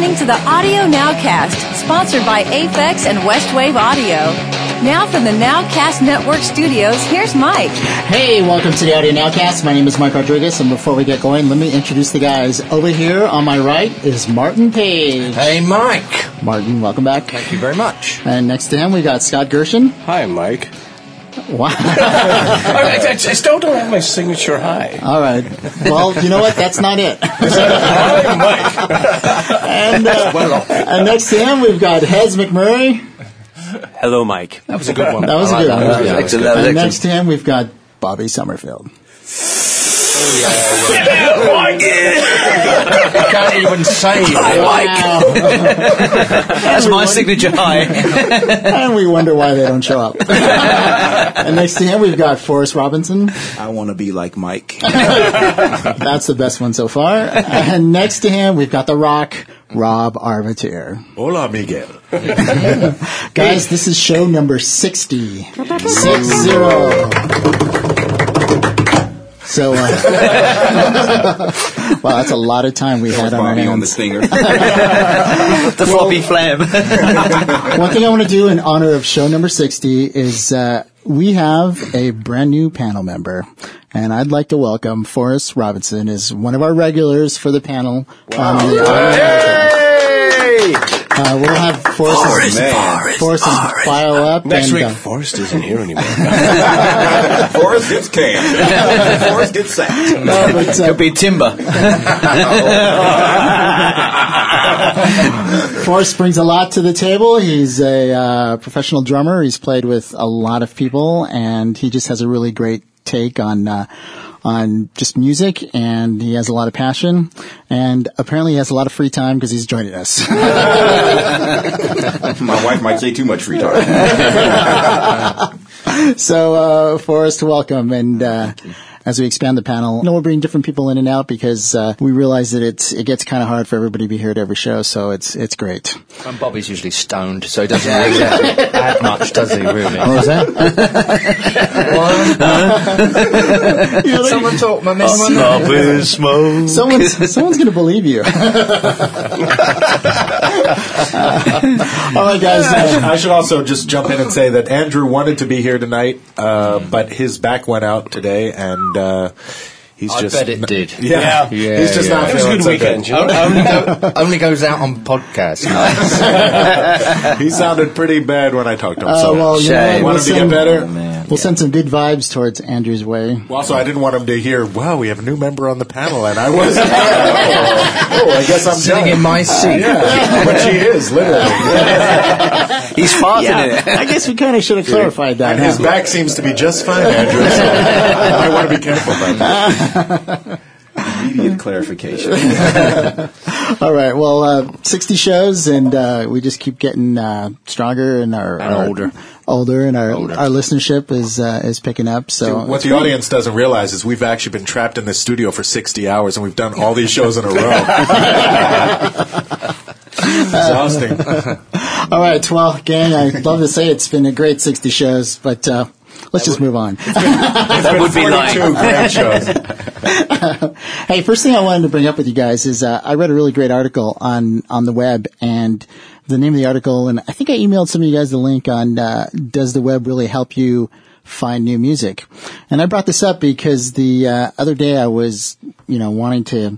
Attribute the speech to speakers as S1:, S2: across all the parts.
S1: listening to the Audio Nowcast, sponsored by Aphex and Westwave Audio. Now from the Nowcast Network studios, here's Mike.
S2: Hey, welcome to the Audio Nowcast. My name is Mike Rodriguez, and before we get going, let me introduce the guys. Over here on my right is Martin Page.
S3: Hey, Mike.
S2: Martin, welcome back.
S3: Thank you very much.
S2: And next to him, we got Scott Gershon.
S4: Hi, Mike.
S2: Wow.
S4: I still don't have my signature hi.
S2: All right. Well, you know what? That's not it.
S4: Hi, Mike.
S2: And next to him, we've got Hez McMurray.
S5: Hello, Mike.
S4: That was a good one.
S2: That was a good one.
S5: Excellent.
S2: And next to him, we've got Bobby Summerfield.
S4: Mike! I can't even say
S5: Hi, Mike. That's my signature hi.
S2: And we wonder why they don't show up. And next to him, we've got Forrest Robinson.
S3: I want to be like Mike.
S2: That's the best one so far. And next to him, we've got The Rock, Rob Arvatir.
S6: Hola, Miguel.
S2: Guys, this is show number 60. 60. So, wow, that's a lot of time we had on our hands.
S3: On the stinger.
S5: The floppy flam.
S2: One thing I want to do in honor of show number 60 is we have a brand new panel member. And I'd like to welcome Forrest Robinson as one of our regulars for the panel. Wow. We'll have Forrest file up.
S4: Next week, Forrest isn't here anymore.
S3: Forrest gets canned. Forrest gets sacked.
S2: No, but,
S5: Could be timber.
S2: Forrest brings a lot to the table. He's a professional drummer. He's played with a lot of people, and he just has a really great take on just music, and he has a lot of passion, and apparently he has a lot of free time because he's joining us.
S3: My wife might say too much free time.
S2: So, Forrest, welcome, and as we expand the panel, we'll bring different people in and out because we realize that it gets kind of hard for everybody to be here at every show, so it's great.
S5: And Bobby's usually stoned, so he doesn't really add much, does he, really?
S2: What was that?
S5: Someone talk my mess.
S2: Someone's going to believe you. All right, guys.
S6: I should also just jump in and say that Andrew wanted to be here tonight, but his back went out today, and he's
S5: I
S6: just...
S5: bet it did.
S6: Yeah. He's just not
S4: It was a
S6: feeling
S4: good
S6: so
S4: weekend,
S6: good.
S4: you know?
S5: Only goes out on podcasts.
S6: He sounded pretty bad when I talked to him, so
S2: Well, you know
S5: Shame.
S2: what?
S6: want him to get better.
S2: We'll send some good vibes towards Andrew's way.
S6: Well, also, I didn't want him to hear, wow, we have a new member on the panel, and I was... I guess I'm
S5: Sitting
S6: done.
S5: in my seat.
S6: Yeah, but she is, literally.
S5: He's farting it.
S2: I guess we kind of should have clarified that.
S6: And his back seems to be just fine, Andrew, so I want to be careful about that.
S3: Immediate clarification.
S2: All right. Well, 60 shows, and we just keep getting stronger, and older, and our listenership is picking up. So
S6: what the audience doesn't realize is we've actually been trapped in this studio for 60 hours, and we've done all these shows in a row. Exhausting.
S2: all right. Well, gang, I'd love to say it's been a great 60 shows, but let's just move on.
S5: That would be like
S6: 42 great shows.
S2: Hey, first thing I wanted to bring up with you guys is I read a really great article on the web, and the name of the article, and I think I emailed some of you guys the link on does the web really help you find new music? And I brought this up because the other day I was, wanting to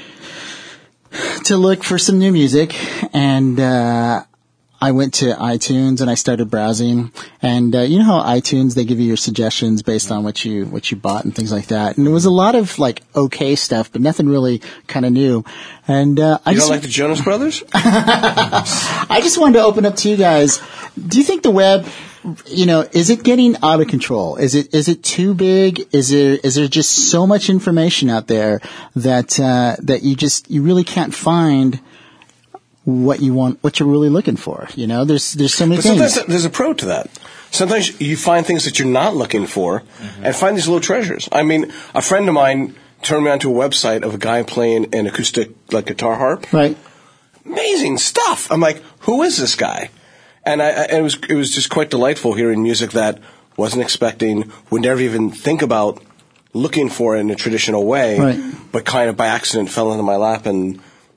S2: look for some new music, and I went to iTunes and I started browsing, and you know how iTunes, they give you your suggestions based on what you bought and things like that. And there was a lot of like okay stuff, but nothing really kind of new. And
S4: You don't like the Jonas Brothers?
S2: I just wanted to open up to you guys. Do you think the web, is it getting out of control? Is it too big? Is there just so much information out there that you really can't find what you want, what you're really looking for? There's so many things.
S4: Sometimes there's a pro to that. Sometimes you find things that you're not looking for, and find these little treasures. I mean, a friend of mine turned me onto a website of a guy playing an acoustic guitar harp.
S2: Right.
S4: Amazing stuff. I'm like, who is this guy? And it was just quite delightful hearing music that wasn't expecting, would never even think about looking for it in a traditional way,
S2: right.
S4: but kind of by accident fell into my lap and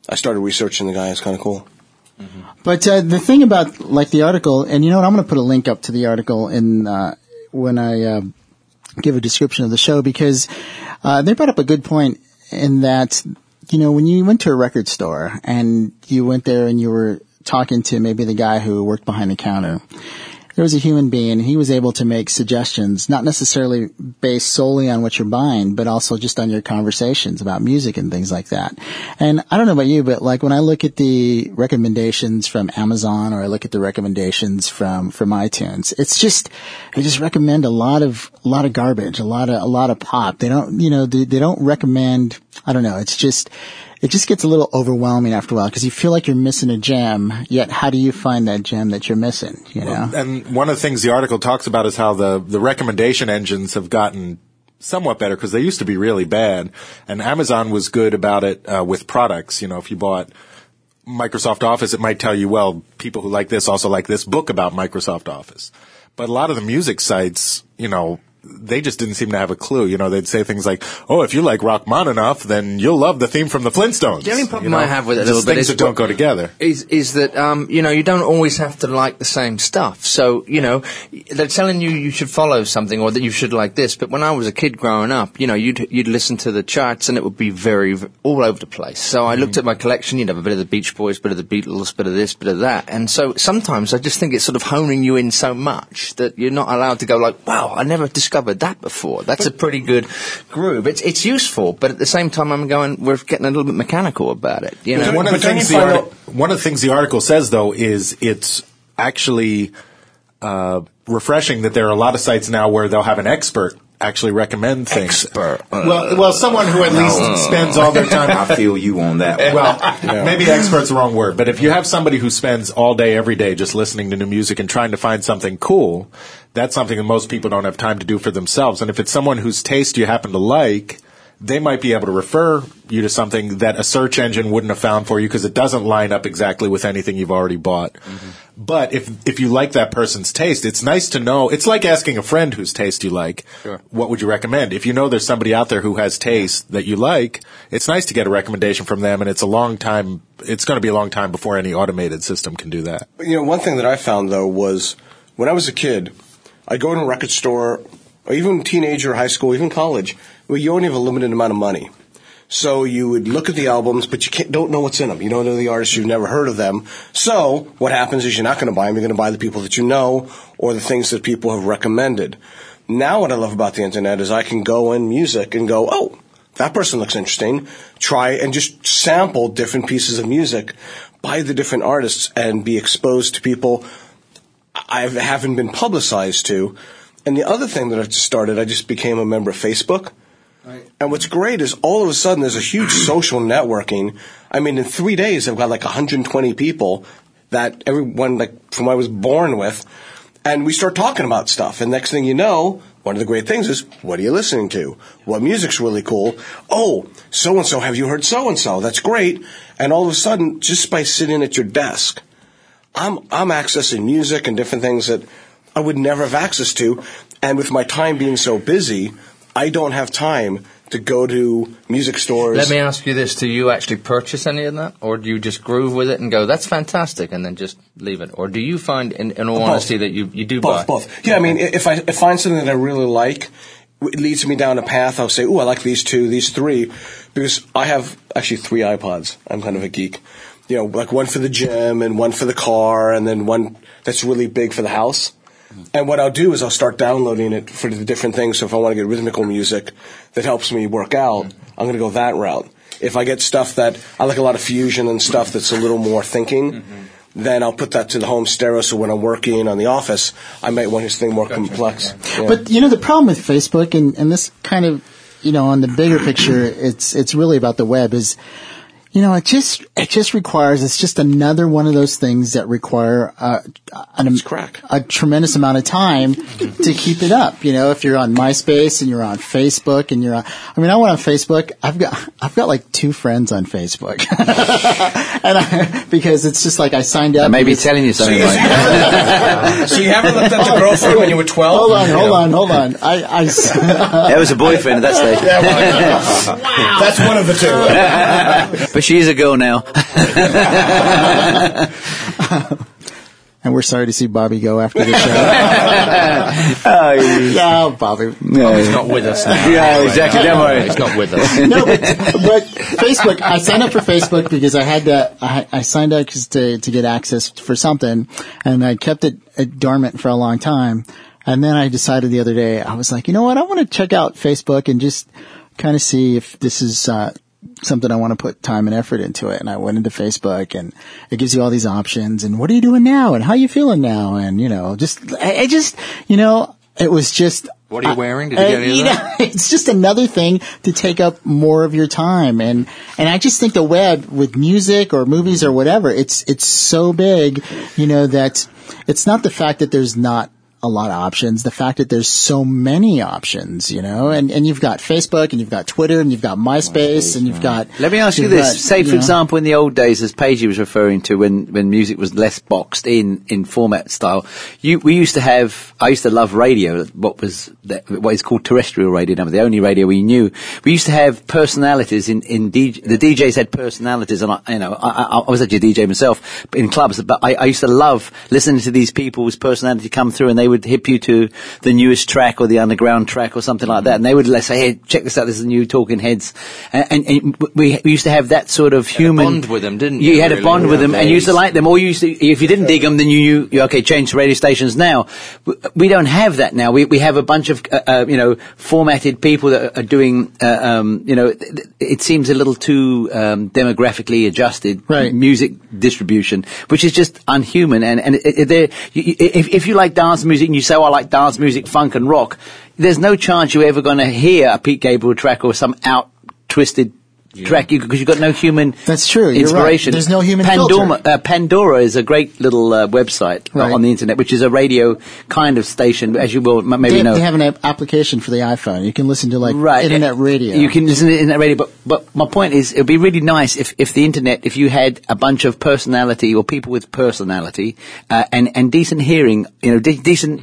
S4: I started researching the guy. It's kind of cool.
S2: But the thing about like the article, and you know what, I'm going to put a link up to the article in when I give a description of the show, because they brought up a good point in that, you know, when you went to a record store and you went there and you were talking to maybe the guy who worked behind the counter, there was a human being, and he was able to make suggestions, not necessarily based solely on what you're buying, but also just on your conversations about music and things like that. And I don't know about you, but like when I look at the recommendations from Amazon, or I look at the recommendations from iTunes, it's just, they just recommend a lot of garbage, a lot of pop. They don't, you know, they don't recommend, I don't know, it just gets a little overwhelming after a while, because you feel like you're missing a gem, yet how do you find that gem that you're missing, you know?
S6: Well, and one of the things the article talks about is how the recommendation engines have gotten somewhat better, because they used to be really bad. And Amazon was good about it with products. You know, if you bought Microsoft Office, it might tell you, well, people who like this also like this book about Microsoft Office. But a lot of the music sites, you know, they just didn't seem to have a clue. You know, they'd say things like, "Oh, if you like Rachmaninoff, then you'll love the theme from the Flintstones."
S5: The only problem
S6: you know?
S5: I have with it a little bit
S6: things
S5: is
S6: that don't go together.
S5: Is that you know, you don't always have to like the same stuff. So you know, they're telling you should follow something, or that you should like this. But when I was a kid growing up, you know, you'd listen to the charts and it would be very all over the place. So I looked at my collection. You'd have a bit of the Beach Boys, bit of the Beatles, bit of this, bit of that. And so sometimes I just think it's sort of honing you in so much that you're not allowed to go like, "Wow, I never discovered that before." That's a pretty good groove. It's useful, but at the same time, I'm going, we're getting a little bit mechanical about it. You know,
S6: One of the things the article says, though, is it's actually refreshing that there are a lot of sites now where they'll have an expert actually recommend things. Well, someone who at least spends all their time.
S3: I feel you on that one.
S6: Well, maybe expert's the wrong word, but if you have somebody who spends all day, every day just listening to new music and trying to find something cool, that's something that most people don't have time to do for themselves. And if it's someone whose taste you happen to like, they might be able to refer you to something that a search engine wouldn't have found for you, because it doesn't line up exactly with anything you've already bought. Mm-hmm. But if you like that person's taste, it's nice to know. It's like asking a friend whose taste you like, sure, what would you recommend? If you know there's somebody out there who has taste that you like, it's nice to get a recommendation from them, and it's going to be a long time before any automated system can do that.
S4: You know, one thing that I found, though, was when I was a kid, I'd go to a record store, or even teenager, high school, even college, where you only have a limited amount of money. So you would look at the albums, but you don't know what's in them. You don't know the artists. You've never heard of them. So what happens is you're not going to buy them. You're going to buy the people that you know, or the things that people have recommended. Now what I love about the Internet is I can go in music and go, oh, that person looks interesting. Try and just sample different pieces of music by the different artists and be exposed to people I haven't been publicized to. And the other thing that I just started, I just became a member of Facebook. Right. And what's great is all of a sudden there's a huge social networking. I mean, in 3 days I've got like 120 people that everyone like from I was born with, and we start talking about stuff. And next thing you know, one of the great things is, what are you listening to? What music's really cool? Oh, so-and-so, have you heard so-and-so? That's great. And all of a sudden, just by sitting at your desk, I'm accessing music and different things that I would never have access to. And with my time being so busy, I don't have time to go to music stores.
S5: Let me ask you this. Do you actually purchase any of that? Or do you just groove with it and go, that's fantastic, and then just leave it? Or do you find, in all honesty, that you do buy?
S4: Both. Yeah, I mean, if I find something that I really like, it leads me down a path, I'll say, ooh, I like these two, these three, because I have actually 3 iPods. I'm kind of a geek. You know, like one for the gym and one for the car and then one that's really big for the house. And what I'll do is I'll start downloading it for the different things. So if I want to get rhythmical music that helps me work out, I'm going to go that route. If I get stuff that I like a lot of fusion and stuff that's a little more thinking, then I'll put that to the home stereo. So when I'm working on the office, I might want this thing more complex. Yeah.
S2: But, you know, the problem with Facebook and this kind of, you know, on the bigger picture, it's really about the web is, you know, it just requires, it's just another one of those things that require a tremendous amount of time to keep it up. You know, if you're on MySpace and you're on Facebook and I went on Facebook, I've got like 2 friends on Facebook. And because it's just like I signed up.
S5: I may be telling you something like that.
S4: So you haven't looked up the girlfriend when you were 12?
S2: Hold on.
S5: There was a boyfriend at that stage.
S4: Wow. That's one of the 2.
S5: But
S7: she is a girl now.
S2: And we're sorry to see Bobby go after the show. No, Bobby.
S5: No, he's not with us now.
S7: Yeah, exactly. Don't worry.
S5: He's not with us.
S2: No, but Facebook, I signed up for Facebook because I had to, I signed up to get access for something, and I kept it dormant for a long time. And then I decided the other day, I was like, you know what, I want to check out Facebook and just kind of see if this is, something I want to put time and effort into it. And I went into Facebook, and it gives you all these options, and what are you doing now? And how are you feeling now? And, it was just,
S5: what are you wearing? Did you get any of that?
S2: It's just another thing to take up more of your time. And I just think the web with music or movies or whatever, it's so big, that it's not the fact that there's not a lot of options, the fact that there's so many options, and you've got Facebook, and you've got Twitter, and you've got MySpace, and you've got...
S7: Let me ask you this. Say, for example, in the old days, as Paige was referring to, when music was less boxed in format style, I used to love radio, what is called terrestrial radio, the only radio we knew. We used to have personalities the DJs had personalities, and I was actually a DJ myself in clubs, but I used to love listening to these people's personality come through, and they would hip you to the newest track or the underground track or something like that, and they would say, hey, check this out, this is the new Talking Heads, and we used to have that sort of human...
S5: You had a bond with them, didn't you?
S7: You had a bond with them, and you used to like them, or if you didn't dig them, then you knew, okay, change to radio stations now. We don't have that now. We have a bunch of, formatted people that are doing, it seems a little too demographically adjusted music distribution, which is just unhuman, and if you like dance music and you say, I like dance music, funk and rock, there's no chance you're ever going to hear a Pete Gabriel track or some out-twisted track, because you've got no human
S2: That's true. You're
S7: inspiration.
S2: Right. There's no human filter.
S7: Pandora is a great little website on the internet, which is a radio kind of station, as you will maybe know.
S2: They have an application for the iPhone. You can listen to internet radio.
S7: You can listen to internet radio, but my point is, it would be really nice if the internet, if you had a bunch of personality or people with personality and decent hearing, decent,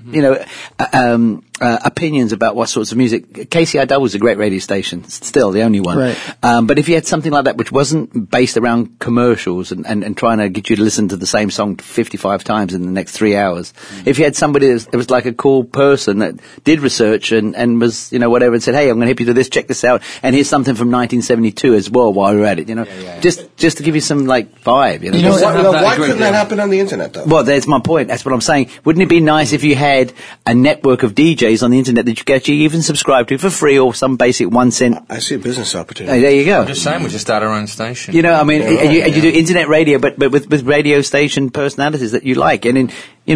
S7: opinions about what sorts of music. KCRW was a great radio station, still the only one.
S2: Right.
S7: But if you had something like that which wasn't based around commercials and trying to get you to listen to the same song 55 times in the next 3 hours, if you had somebody that was like a cool person that did research and was, whatever, and said, hey, I'm going to help you do this, check this out, and here's something from 1972 as well while we're at it, just to give you some vibe,
S4: Why couldn't that happen on the internet, though?
S7: Well, that's my point. That's what I'm saying. Wouldn't it be nice if you had a network of DJs on the internet that you could actually even subscribe to for free or some basic 1 cent?
S4: I see a business opportunity.
S7: There you go.
S5: I'm just saying, we should start our own station.
S7: You do internet radio, but with radio station personalities that you like, and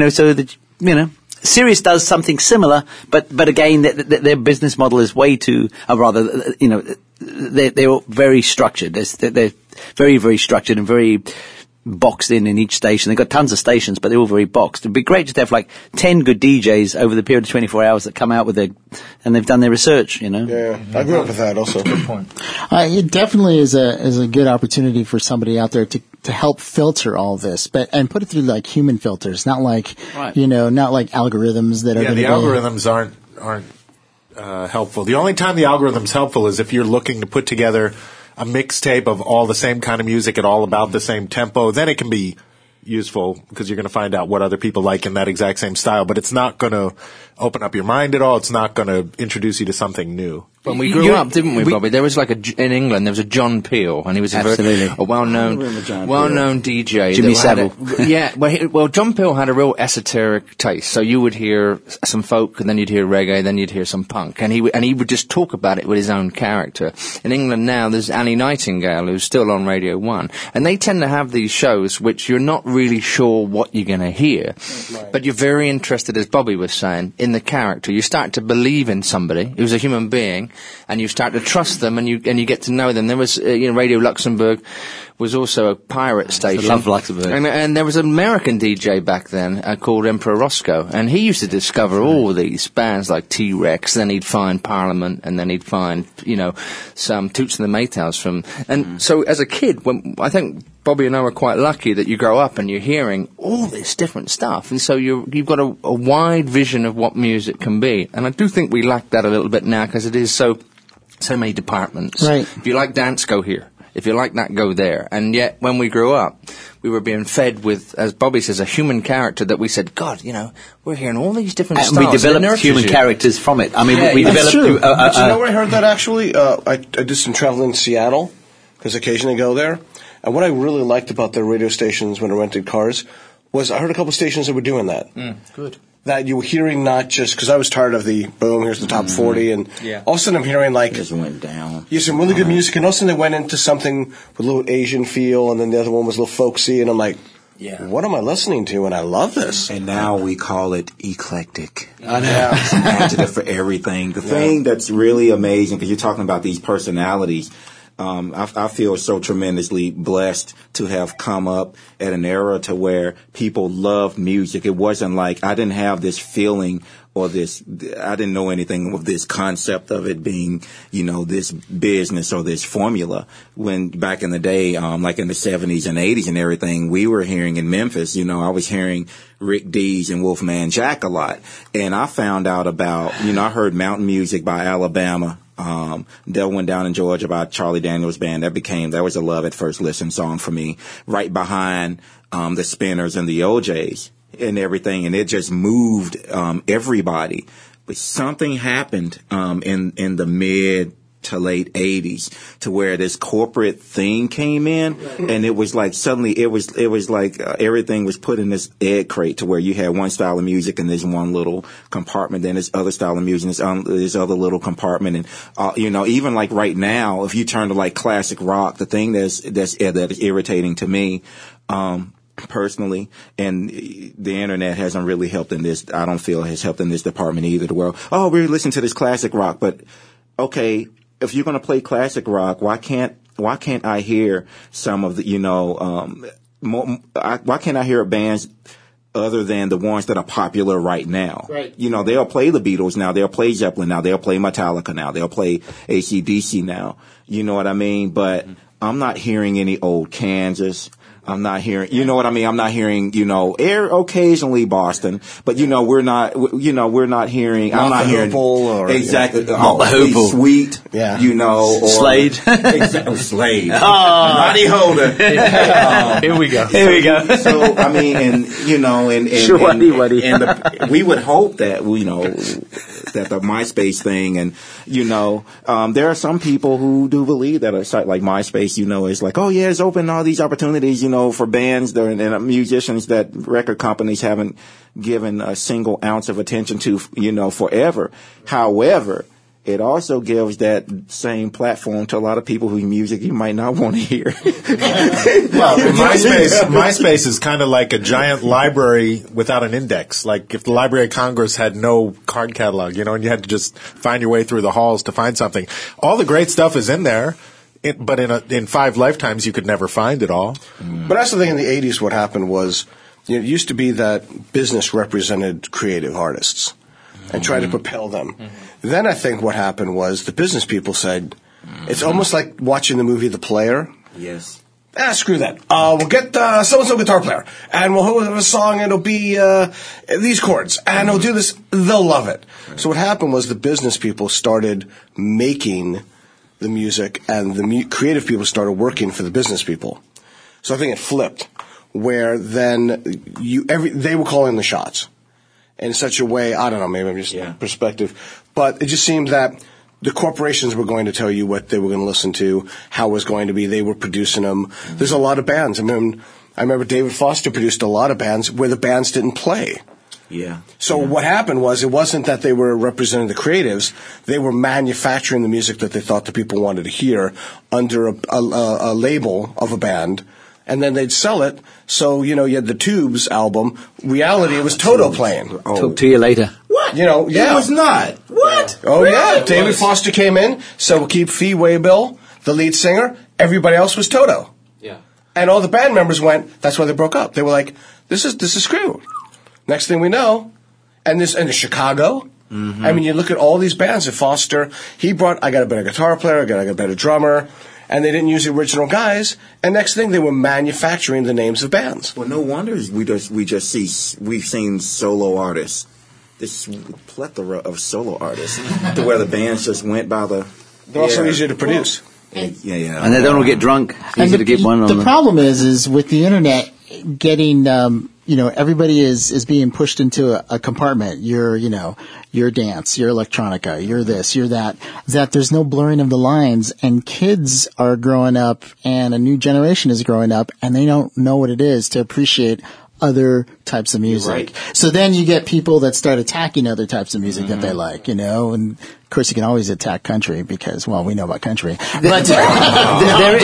S7: Sirius does something similar, but again, their business model is way too, they're very structured. They're very, very structured and very boxed in each station. They've got tons of stations, but they're all very boxed. It'd be great just to have 10 good DJs over the period of 24 hours that come out with and they've done their research,
S4: Yeah, I grew up with that also.
S5: Good point.
S2: It definitely is a good opportunity for somebody out there to help filter all this, and put it through human filters, not not like algorithms that are
S6: the algorithms aren't helpful. The only time the algorithm's helpful is if you're looking to put together a mixtape of all the same kind of music at all about the same tempo. Then it can be useful because you're going to find out what other people like in that exact same style, but it's not going to open up your mind at all. It's not going to introduce you to something new.
S5: When we grew up, didn't we, Bobby? There was in England, there was a John Peel, and he was a well-known DJ.
S7: Jimmy Savile.
S5: Well, John Peel had a real esoteric taste. So you would hear some folk, and then you'd hear reggae, then you'd hear some punk, and he would just talk about it with his own character. In England now, there's Annie Nightingale, who's still on Radio 1, and they tend to have these shows which you're not really sure what you're going to hear, but you're very interested, as Bobby was saying, in the character. You start to believe in somebody who's a human being, and you start to trust them, and you get to know them. There was, Radio Luxembourg was also a pirate station.
S7: I love Luxembourg.
S5: And there was an American DJ back then called Emperor Roscoe, and he used to discover all these bands like T-Rex, then he'd find Parliament, and then he'd find, some Toots and the Maytals so as a kid, I think Bobby and I were quite lucky that you grow up and you're hearing all this different stuff, and so you've got a wide vision of what music can be, and I do think we lack that a little bit now because it is so many departments.
S2: Right.
S5: If you like dance, go here. If you like that, go there. And yet, when we grew up, we were being fed with, as Bobby says, a human character that we said, God, we're hearing all these different styles.
S7: And we developed human characters from it. I mean, we
S2: that's
S7: developed...
S2: true.
S4: But you know where I heard that, actually? I did some travel in Seattle, because occasionally I go there. And what I really liked about their radio stations when I rented cars was I heard a couple stations that were doing that.
S5: Good.
S4: That you were hearing not just, because I was tired of the, boom, here's the top 40, and all of a sudden I'm hearing like,
S3: Just went down.
S4: you some really good music, and all of a sudden they went into something with a little Asian feel, and then the other one was a little folksy, and I'm like, what am I listening to? And I love this.
S3: And now we call it eclectic.
S7: I know.
S3: It's an adjective for everything. The thing that's really amazing, because you're talking about these personalities, I feel so tremendously blessed to have come up at an era to where people loved music. It wasn't like I didn't have this feeling or this, I didn't know anything of this concept of it being, this business or this formula. When back in the day, like in the 70s and 80s and everything, we were hearing in Memphis, I was hearing Rick Dees and Wolfman Jack a lot. And I found out about, I heard Mountain Music by Alabama. Devil Went Down in Georgia by Charlie Daniels Band. That was a love at first listen song for me. Right behind, the Spinners and the OJs and everything. And it just moved, everybody. But something happened, in the mid to late 80s to where this corporate thing came in, and it was like suddenly it was like everything was put in this egg crate to where you had one style of music and there's one little compartment, then there's other style of music, there's other little compartment, and even like right now, if you turn to like classic rock, the thing that is irritating to me, personally, and the internet hasn't really helped in this. I don't feel has helped in this department either. The world, we listen to this classic rock, but okay. If you're going to play classic rock, why can't I hear some of the, why can't I hear bands other than the ones that are popular right now?
S2: Right.
S3: They'll play the Beatles now, they'll play Zeppelin now, they'll play Metallica now, they'll play AC/DC now. You know what I mean? But I'm not hearing any old Kansas. I'm not hearing, I'm not hearing, occasionally Boston, but we're not hearing, I'm not hearing, exactly, Sweet, or
S7: Slade.
S3: Slade. Roddy Holder.
S5: Here we go.
S3: So, I mean, and we would hope that, that the MySpace thing, and, there are some people who do believe that a site like MySpace, is like, it's open all these opportunities, for bands and musicians that record companies haven't given a single ounce of attention to, forever. However, it also gives that same platform to a lot of people whose music you might not want to hear.
S6: Well, MySpace is kind of like a giant library without an index. Like if the Library of Congress had no card catalog, and you had to just find your way through the halls to find something. All the great stuff is in there. But in 5 lifetimes, you could never find it all.
S4: But that's the thing in the 80s, what happened was, it used to be that business represented creative artists and tried to propel them. Then I think what happened was the business people said, it's almost like watching the movie The Player.
S3: Yes.
S4: Screw that. We'll get so-and-so guitar player, and we'll have a song, and it'll be these chords, and we'll do this. They'll love it. So what happened was the business people started making the music, and the creative people started working for the business people. So I think it flipped, where then they were calling the shots in such a way. I don't know, maybe I'm just perspective, but it just seemed that the corporations were going to tell you what they were going to listen to, how it was going to be. They were producing them. There's a lot of bands. I remember David Foster produced a lot of bands where the bands didn't play.
S3: Yeah.
S4: So what happened was, it wasn't that they were representing the creatives; they were manufacturing the music that they thought the people wanted to hear under a label of a band, and then they'd sell it. So you had the Tubes album. Reality, it was Toto playing.
S7: Talk to you later.
S4: What?
S3: It was not. What?
S4: Oh yeah, David Foster came in. So Keith Fee Waybill, the lead singer. Everybody else was Toto.
S5: Yeah.
S4: And all the band members went. That's why they broke up. They were like, "This is screwed." Next thing we know, and the Chicago. Mm-hmm. I mean, you look at all these bands that Foster, I got a better guitar player, I got a better drummer, and they didn't use the original guys. And next thing, they were manufacturing the names of bands.
S3: Well, no wonder we've seen solo artists, this plethora of solo artists, to where the bands just went by the.
S4: They're also easier to produce.
S3: Yeah.
S7: And they don't all get drunk. Easy to get one on
S2: the problem is with the internet getting, everybody is being pushed into a compartment. Your dance, your electronica, your this, your that there's no blurring of the lines, and kids are growing up and a new generation is growing up and they don't know what it is to appreciate other types of music.
S3: Right.
S2: So then you get people that start attacking other types of music that they like, and of course you can always attack country because, well, we know about country. But I'm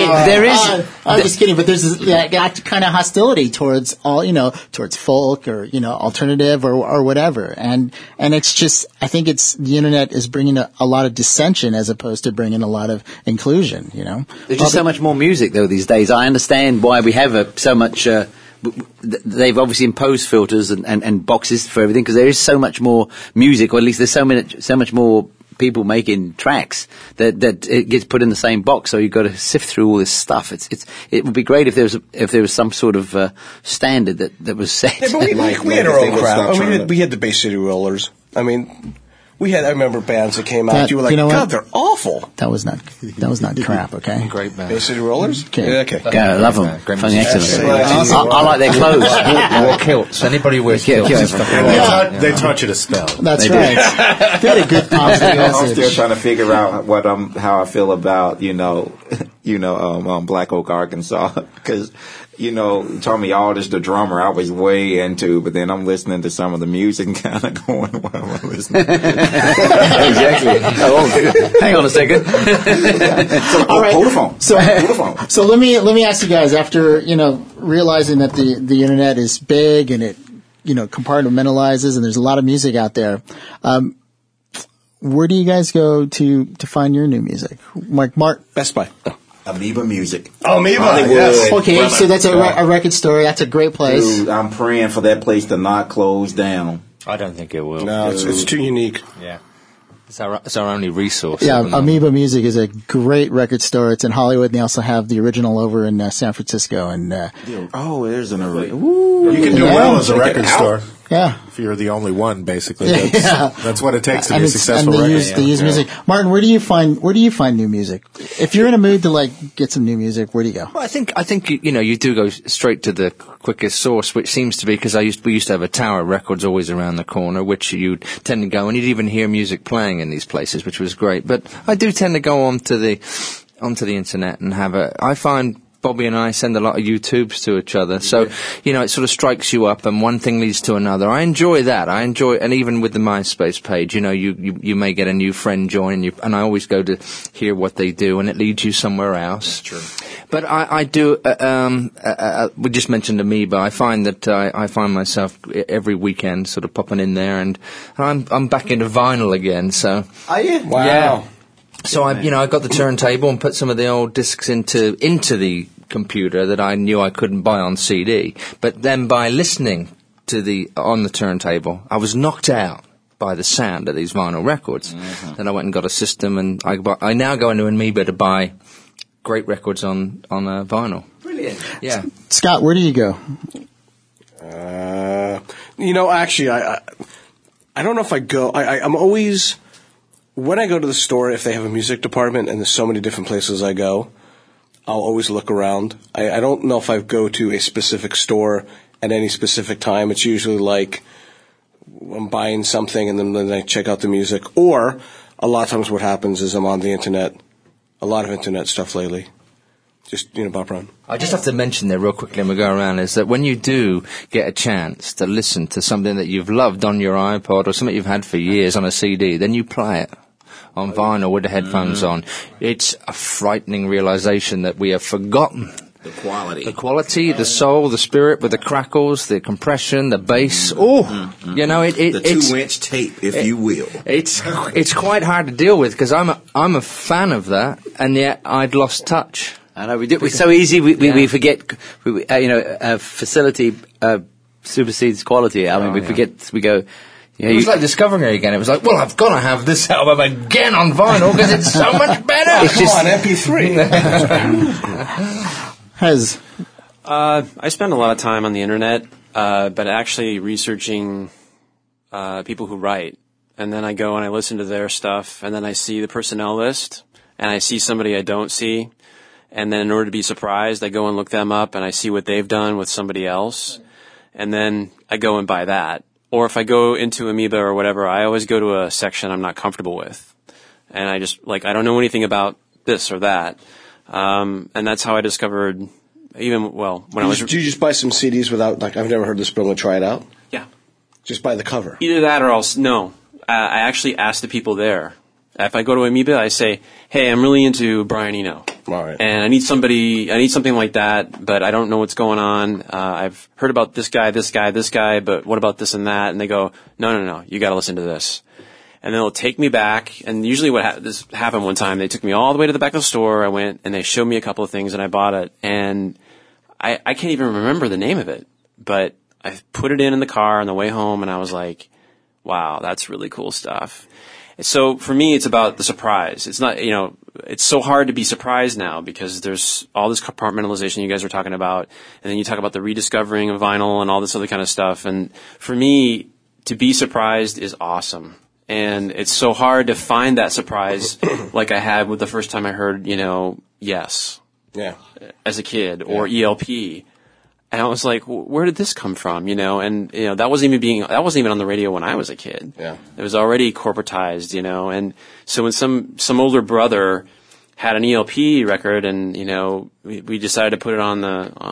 S2: just kidding, but there's that kind of hostility towards towards folk or, alternative or whatever. And it's just, I think the internet is bringing a lot of dissension as opposed to bringing a lot of inclusion,
S7: There's just so much more music though these days. I understand why we have so much, they've obviously imposed filters and boxes for everything because there is so much more music, or at least there's so much more people making tracks that it gets put in the same box. So you've got to sift through all this stuff. It would be great if there was some sort of standard that was set.
S4: Yeah, but we had our own crap. We had the Bay City Rollers. I mean, I remember bands that came out. You were like, God, they're awful.
S2: That was not crap. Okay.
S5: Great band.
S4: Bay City Rollers.
S2: Okay.
S4: Yeah, okay.
S7: Yeah, I love them.
S5: Great
S7: Funny, excellent.
S5: I
S7: like their clothes.
S5: Wore kilts. Anybody wears kilts.
S6: They taught you to spell.
S2: That's right. They had a good positive
S3: I'm
S2: message.
S3: still trying to figure out how I feel about Black Oak, Arkansas, because Tommy Aldridge, the drummer, I was way into, but then I'm listening to some of the music and kind of going, "What am I listening?"
S7: Exactly. Hang on a second.
S2: All right.
S3: Hold the phone.
S2: So let me ask you guys, after realizing that the internet is big and it compartmentalizes and there's a lot of music out there, where do you guys go to find your new music? Mark?
S4: Best Buy.
S3: Amoeba Music.
S4: Oh, Amoeba.
S3: Yes.
S2: Okay, so that's a record store. That's a great place.
S3: Dude, I'm praying for that place to not close down.
S5: I don't think it will.
S4: No, it's too unique.
S5: Yeah. It's our only resource.
S2: Yeah, Amoeba Music is a great record store. It's in Hollywood, and they also have the original over in San Francisco. And
S3: there's an array.
S6: You can do well as a record store.
S2: Yeah.
S6: If you're the only one, basically. That's what it takes to be successful.
S2: And they use music. Martin, where do you find new music? If you're in a mood to get some new music, where do you go?
S5: Well, I think you do go straight to the quickest source, which seems to be because we used to have a Tower Records always around the corner, which you'd tend to go and you'd even hear music playing in these places, which was great. But I do tend to go onto the internet and I find Bobby and I send a lot of YouTubes to each other. So, it sort of strikes you up and one thing leads to another. I enjoy that. And even with the MySpace page, you may get a new friend join you, and I always go to hear what they do and it leads you somewhere else. That's true. But I do, we just mentioned Amoeba. I find that I find myself every weekend sort of popping in there and I'm back into vinyl again, so.
S3: Are you?
S4: Wow.
S5: Yeah. So I got the turntable and put some of the old discs into the computer that I knew I couldn't buy on CD. But then by listening on the turntable, I was knocked out by the sound of these vinyl records. Mm-hmm. Then I went and got a system, and I now go into Amoeba to buy great records on vinyl.
S3: Brilliant.
S5: Yeah.
S2: Scott, where do you go?
S4: Actually, I don't know if I go. I'm always. When I go to the store, if they have a music department, and there's so many different places I go, I'll always look around. I don't know if I go to a specific store at any specific time. It's usually like I'm buying something and then I check out the music. Or a lot of times what happens is I'm on the internet, a lot of internet stuff lately. Just, bop around.
S5: I just have to mention there real quickly and we go around is that when you do get a chance to listen to something that you've loved on your iPod or something you've had for years on a CD, then you play it on vinyl with the headphones on. It's a frightening realization that we have forgotten
S3: the quality,
S5: the soul, the spirit with the crackles, the compression, the bass. The
S3: 2-inch tape, if you will.
S5: It's quite hard to deal with because I'm a fan of that, and yet I'd lost touch.
S7: I know we do. It's so easy. We forget. Facility supersedes quality. I mean, we forget. We go.
S5: It was like discovering it again. It was like, well, I've got to have this album again on vinyl because it's so much better.
S4: It's just on MP3.
S2: Hez.
S8: I spend a lot of time on the internet, but actually researching people who write. And then I go and I listen to their stuff, and then I see the personnel list, and I see somebody I don't see, and then in order to be surprised, I go and look them up and I see what they've done with somebody else, and then I go and buy that. Or if I go into Amoeba or whatever, I always go to a section I'm not comfortable with. And I just, I don't know anything about this or that. And that's how I discovered, when I was...
S4: Do you just buy some CDs without, I've never heard this, but I'm going to try it out?
S8: Yeah.
S4: Just buy the cover?
S8: Either that or else, no. I actually ask the people there. If I go to Amoeba, I say, hey, I'm really into Brian Eno.
S4: All right.
S8: And I need something like that, but I don't know what's going on. I've heard about this guy, but what about this and that? And they go, no, you got to listen to this. And then they'll take me back, and usually this happened one time. They took me all the way to the back of the store. I went, and they showed me a couple of things, and I bought it. And I can't even remember the name of it, but I put it in the car on the way home, and I was like, wow, that's really cool stuff. So for me, it's about the surprise. It's not, it's so hard to be surprised now because there's all this compartmentalization you guys were talking about, and then you talk about the rediscovering of vinyl and all this other kind of stuff. And for me, to be surprised is awesome. And it's so hard to find that surprise like I had with the first time I heard, Yes.
S4: Yeah.
S8: As a kid, or ELP. And I was like, where did this come from? And that wasn't even on the radio when I was a kid.
S4: Yeah.
S8: It was already corporatized, and so when some older brother had an ELP record, and we decided to put it on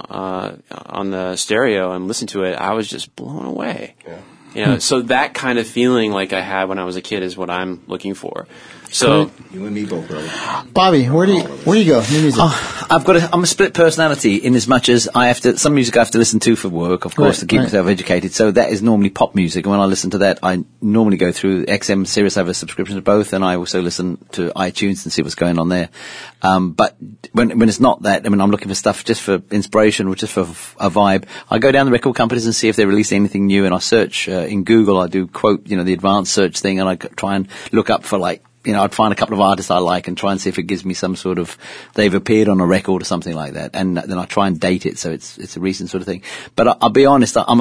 S8: the stereo and listen to it, I was just blown away.
S4: Yeah.
S8: So that kind of feeling like I had when I was a kid is what I'm looking for. So
S3: you and me both, brother.
S2: Bobby, where do you go? New music.
S7: I'm a split personality in as much as some music I have to listen to for work, of course, to keep myself educated. So that is normally pop music. And when I listen to that, I normally go through XM, Sirius. I have a subscription to both, and I also listen to iTunes and see what's going on there. But when it's not that, I'm looking for stuff just for inspiration or just for a vibe. I go down the record companies and see if they release anything new, and I search in Google. I do quote, the advanced search thing, and I try and look up for I'd find a couple of artists I like and try and see if it gives me some sort of, they've appeared on a record or something like that. And then I try and date it so it's a recent sort of thing. But I'll be honest, I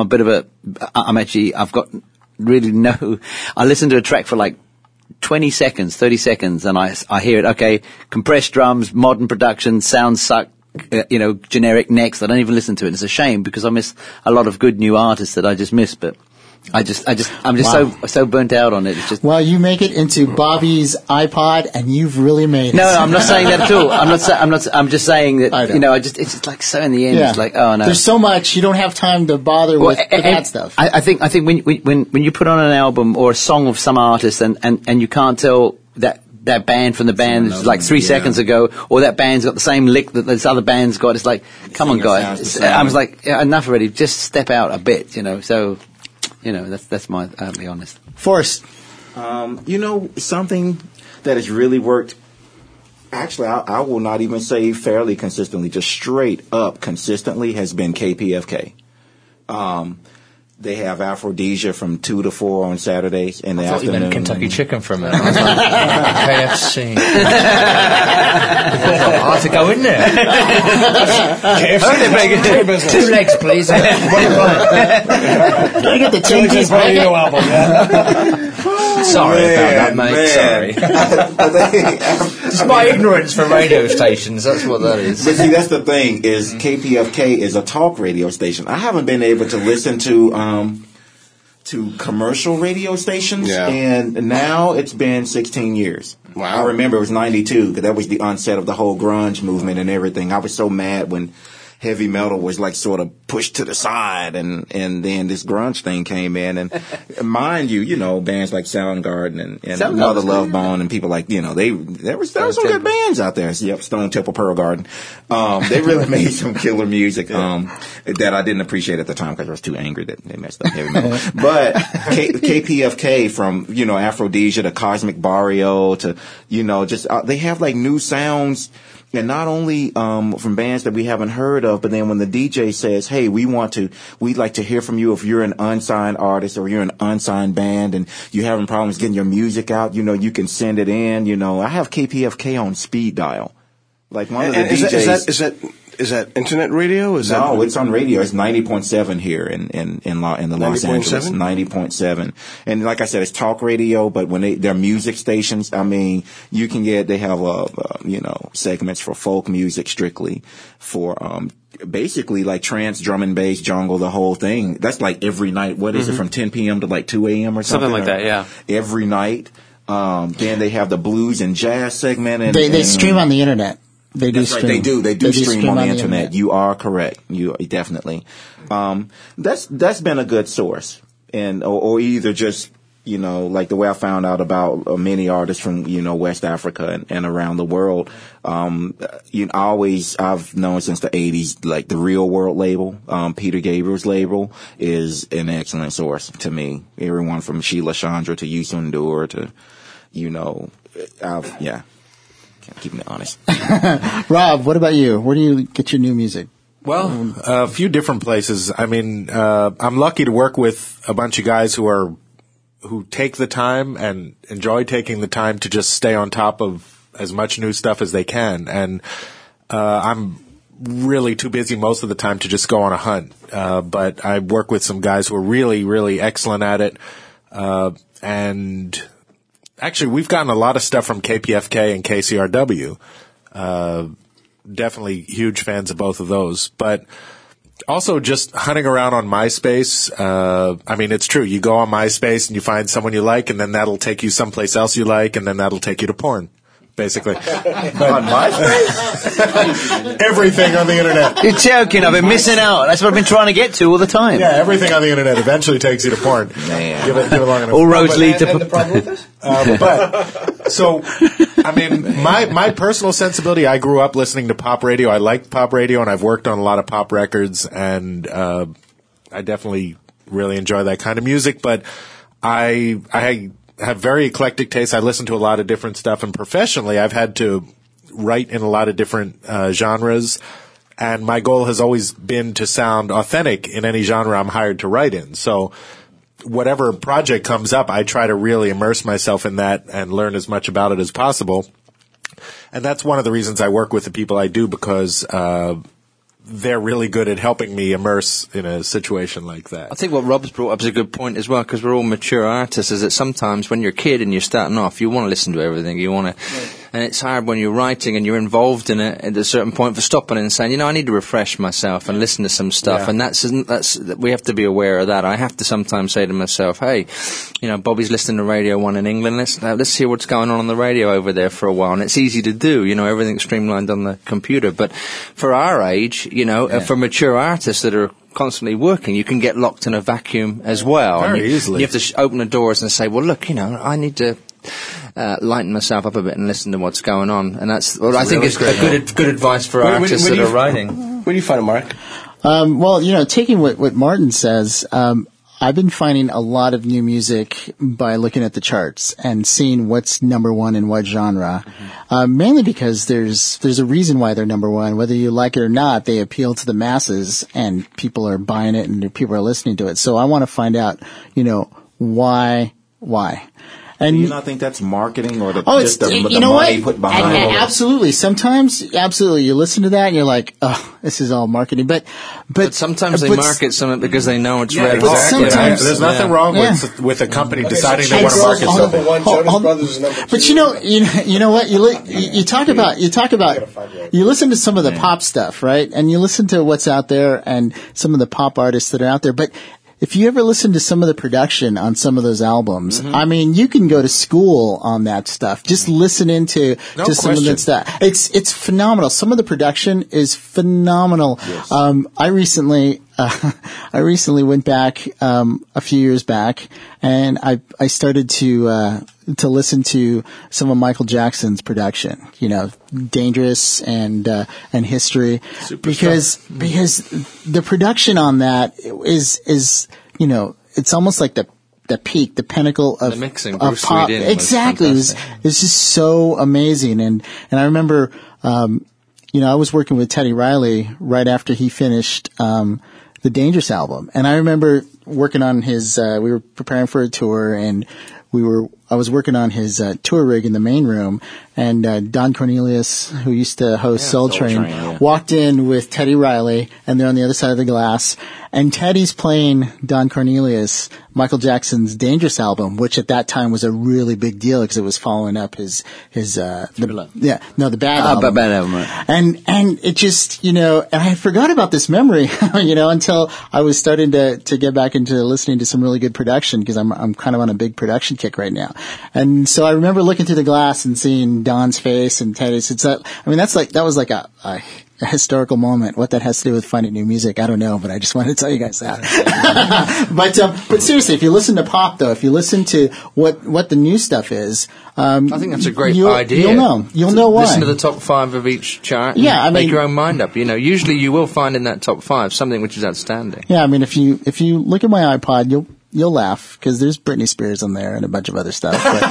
S7: listen to a track for 20 seconds, 30 seconds, and I hear it, okay, compressed drums, modern production, sounds suck, generic, next. I don't even listen to it. It's a shame because I miss a lot of good new artists that I just miss, but I'm just so burnt out on it. It's just,
S2: well, you make it into Bobby's iPod, and you've really made it.
S7: No, I'm not saying that at all. I'm just saying that, it's just so in the end, it's like, oh no.
S2: There's so much, you don't have time to bother with that stuff.
S7: I think when you put on an album or a song of some artist and you can't tell that band from the band that's 3 seconds ago, or that band's got the same lick that this other band's got, it's like, come on guys. I was like, enough already, just step out a bit, so... that's I'll be honest.
S2: Forrest.
S3: Something that has really worked, actually, I will not even say fairly consistently, just straight up consistently, has been KPFK. They have Aphrodisia from 2 to 4 on Saturdays in the afternoon.
S5: I thought you meant Kentucky Chicken from it. I was like, KFC. Hard to go in there. KFC. 2 legs, please. What are you buying?
S2: Can I get the 10-piece
S4: album?
S5: Sorry about that, mate. Sorry. It's my ignorance for radio stations. That's what that is.
S3: But see, that's the thing, is KPFK is a talk radio station. I haven't been able to listen to commercial radio stations, and now it's been 16 years.
S4: Wow.
S3: I remember it was 92, because that was the onset of the whole grunge movement and everything. I was so mad when heavy metal was sort of pushed to the side, and then this grunge thing came in, and mind you, bands like Soundgarden and Mother Love Bone and people like, there was some good bands out there. Yep, Stone Temple Pearl Garden. They really made some killer music that I didn't appreciate at the time because I was too angry that they messed up heavy metal. But KPFK, from Aphrodisia to Cosmic Barrio to they have new sounds. And not only from bands that we haven't heard of, but then when the DJ says, hey, we'd like to hear from you if you're an unsigned artist or you're an unsigned band and you're having problems getting your music out, you can send it in. I have KPFK on speed dial. One of the DJs.
S4: Is that internet radio?
S3: No, it's on radio. It's 90.7 here in the Los Angeles. 90.7. And like I said, it's talk radio, but when they're music stations, I mean, they have segments for folk music strictly, for basically like trance, drum and bass, jungle, the whole thing. That's like every night. What is it, from 10 p.m. to like 2 a.m. or something?
S8: Something like that, yeah.
S3: Every night. Then they have the blues and jazz segment. And
S2: they stream on the internet. They do
S3: stream.
S2: Right,
S3: they do stream on the internet. You are correct. You definitely. That's been a good source, or either just like the way I found out about many artists from West Africa and around the world. I've known since the 80s, like the Real World label, Peter Gabriel's label is an excellent source to me. Everyone from Sheila Chandra to Youssou N'Dour to keeping it honest.
S2: Rob, what about you? Where do you get your new music?
S6: Well, a few different places. I mean, I'm lucky to work with a bunch of guys who take the time and enjoy taking the time to just stay on top of as much new stuff as they can. And I'm really too busy most of the time to just go on a hunt. But I work with some guys who are really, really excellent at it. And actually, we've gotten a lot of stuff from KPFK and KCRW. Definitely huge fans of both of those. But also just hunting around on MySpace. I mean, it's true. You go on MySpace and you find someone you like, and then that'll take you someplace else you like, and then that'll take you to porn. Basically.
S3: On MySpace?
S6: Everything on the internet.
S7: You're joking. I've been missing out. That's what I've been trying to get to all the time.
S6: Yeah, everything on the internet eventually takes you to porn.
S3: Man.
S6: Give it long enough.
S7: All roads lead to...
S4: And the problem with this?
S6: I mean, my personal sensibility, I grew up listening to pop radio. I liked pop radio, and I've worked on a lot of pop records, and I definitely really enjoy that kind of music, but I have very eclectic taste. I listen to a lot of different stuff, and professionally, I've had to write in a lot of different genres, and my goal has always been to sound authentic in any genre I'm hired to write in. So whatever project comes up, I try to really immerse myself in that and learn as much about it as possible. And that's one of the reasons I work with the people I do, because they're really good at helping me immerse in a situation like that.
S5: I think what Rob's brought up is a good point as well, because we're all mature artists, is that sometimes when you're a kid and you're starting off, you want to listen to everything. You want to, and it's hard when you're writing and you're involved in it at a certain point for stopping and saying, I need to refresh myself and listen to some stuff. Yeah. And that's we have to be aware of that. I have to sometimes say to myself, hey, Bobby's listening to Radio 1 in England. Let's hear what's going on the radio over there for a while. And it's easy to do, everything's streamlined on the computer. But for our age, for mature artists that are constantly working, you can get locked in a vacuum as well.
S6: Very easily.
S5: You have to open the doors and say, well, look, I need to lighten myself up a bit and listen to what's going on. And that's what I think is good advice for artists that are writing.
S4: Where do you find it, Mark?
S2: Taking what Martin says, I've been finding a lot of new music by looking at the charts and seeing what's number one in what genre. Mainly because there's a reason why they're number one. Whether you like it or not, they appeal to the masses and people are buying it and people are listening to it. So I want to find out, why. And
S3: do you not think that's marketing or the
S2: money
S3: put behind it?
S2: Absolutely. Sometimes, you listen to that and you're like, oh, this is all marketing. But
S5: sometimes they market something because they know it's red hot.
S2: Sometimes
S6: there's nothing wrong with a company deciding they want to market something.
S2: But you know what? You talk about you listen to some of the pop stuff, right? And you listen to what's out there and some of the pop artists that are out there, but if you ever listen to some of the production on some of those albums, I mean, you can go to school on that stuff. Just listen into some of that stuff. It's phenomenal. Some of the production is phenomenal. Yes. I recently went back a few years back, and I started to listen to some of Michael Jackson's production. Dangerous and History, because the production on that is it's almost like the peak, the pinnacle of
S5: the mixing,
S2: of pop. Exactly, it's just so amazing. And I remember, I was working with Teddy Riley right after he finished the Dangerous album, and I remember working on his. We were preparing for a tour, and we were I was working on his tour rig in the main room, and Don Cornelius, who used to host Soul Train, walked in with Teddy Riley, and they're on the other side of the glass. And Teddy's playing Don Cornelius, Michael Jackson's Dangerous album, which at that time was a really big deal because it was following up the Bad album.
S7: Bad album, right.
S2: And it just, and I forgot about this memory, until I was starting to get back into listening to some really good production because I'm kind of on a big production kick right now. And so I remember looking through the glass and seeing Don's face and Teddy's. That was like a historical moment. What that has to do with finding new music, I don't know, but I just wanted to tell you guys that. But seriously, if you listen to pop, though, if you listen to what the new stuff is,
S5: I think that's a great idea.
S2: You'll know why.
S5: Listen to the top 5 of each chart.
S2: Yeah,
S5: make your own mind up. Usually you will find in that top 5 something which is outstanding.
S2: Yeah, if you look at my iPod, you'll laugh because there's Britney Spears on there and a bunch of other stuff. But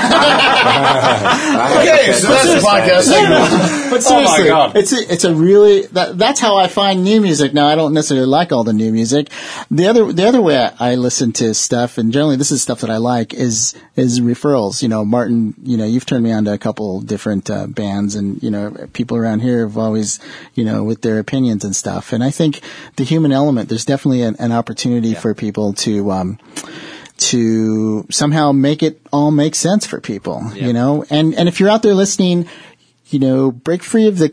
S6: okay, so that's a podcast segment.
S2: But seriously, it's a really that's how I find new music. Now I don't necessarily like all the new music. The other way I listen to stuff, and generally this is stuff that I like, is referrals. Martin, you've turned me on to a couple different bands, and people around here have always with their opinions and stuff. And I think the human element, there's definitely an opportunity for people to somehow make it all make sense for people, and if you're out there listening, break free of the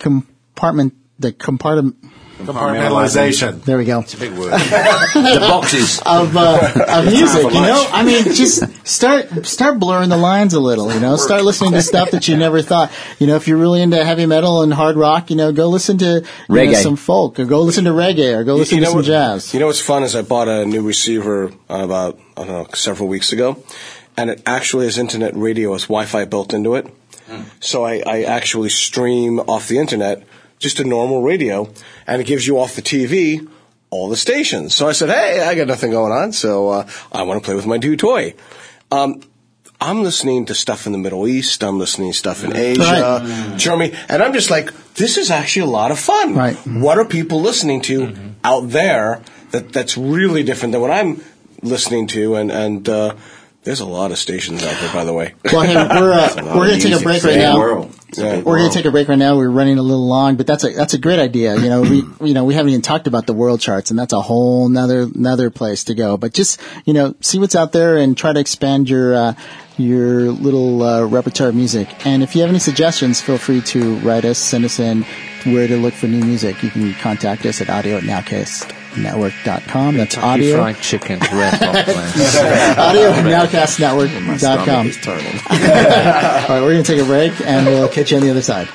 S6: compartmentalization.
S2: There we go.
S5: It's a big word.
S7: The boxes
S2: of music, just start blurring the lines a little, start listening to stuff that you never thought, if you're really into heavy metal and hard rock, go listen to some folk, or go listen to reggae, or go listen to some jazz.
S4: What's fun is I bought a new receiver about, several weeks ago, and it actually has internet radio, has Wi-Fi built into it. So I actually stream off the internet just a normal radio, and it gives you off the TV all the stations. So I said, hey, I got nothing going on, so I want to play with my new toy. I'm listening to stuff in the Middle East. I'm listening to stuff in Asia, Germany, and I'm just like, this is actually a lot of fun.
S2: Right.
S4: What are people listening to out there that's really different than what I'm listening to? And there's a lot of stations out there, by the way.
S2: Well, hey, we're going to take a break right now. We're going to take a break right now. We're running a little long, but that's a great idea. We haven't even talked about the world charts, and that's a whole another place to go. But just see what's out there and try to expand your little repertoire of music. And if you have any suggestions, feel free to write us, send us in where to look for new music. You can contact us at audio@nowcastnetwork.com. That's audio.
S5: Fried chicken, red hot plans.
S2: audio@nowcastnetwork.com. All right, we're going to take a break, and we'll catch you on the other side.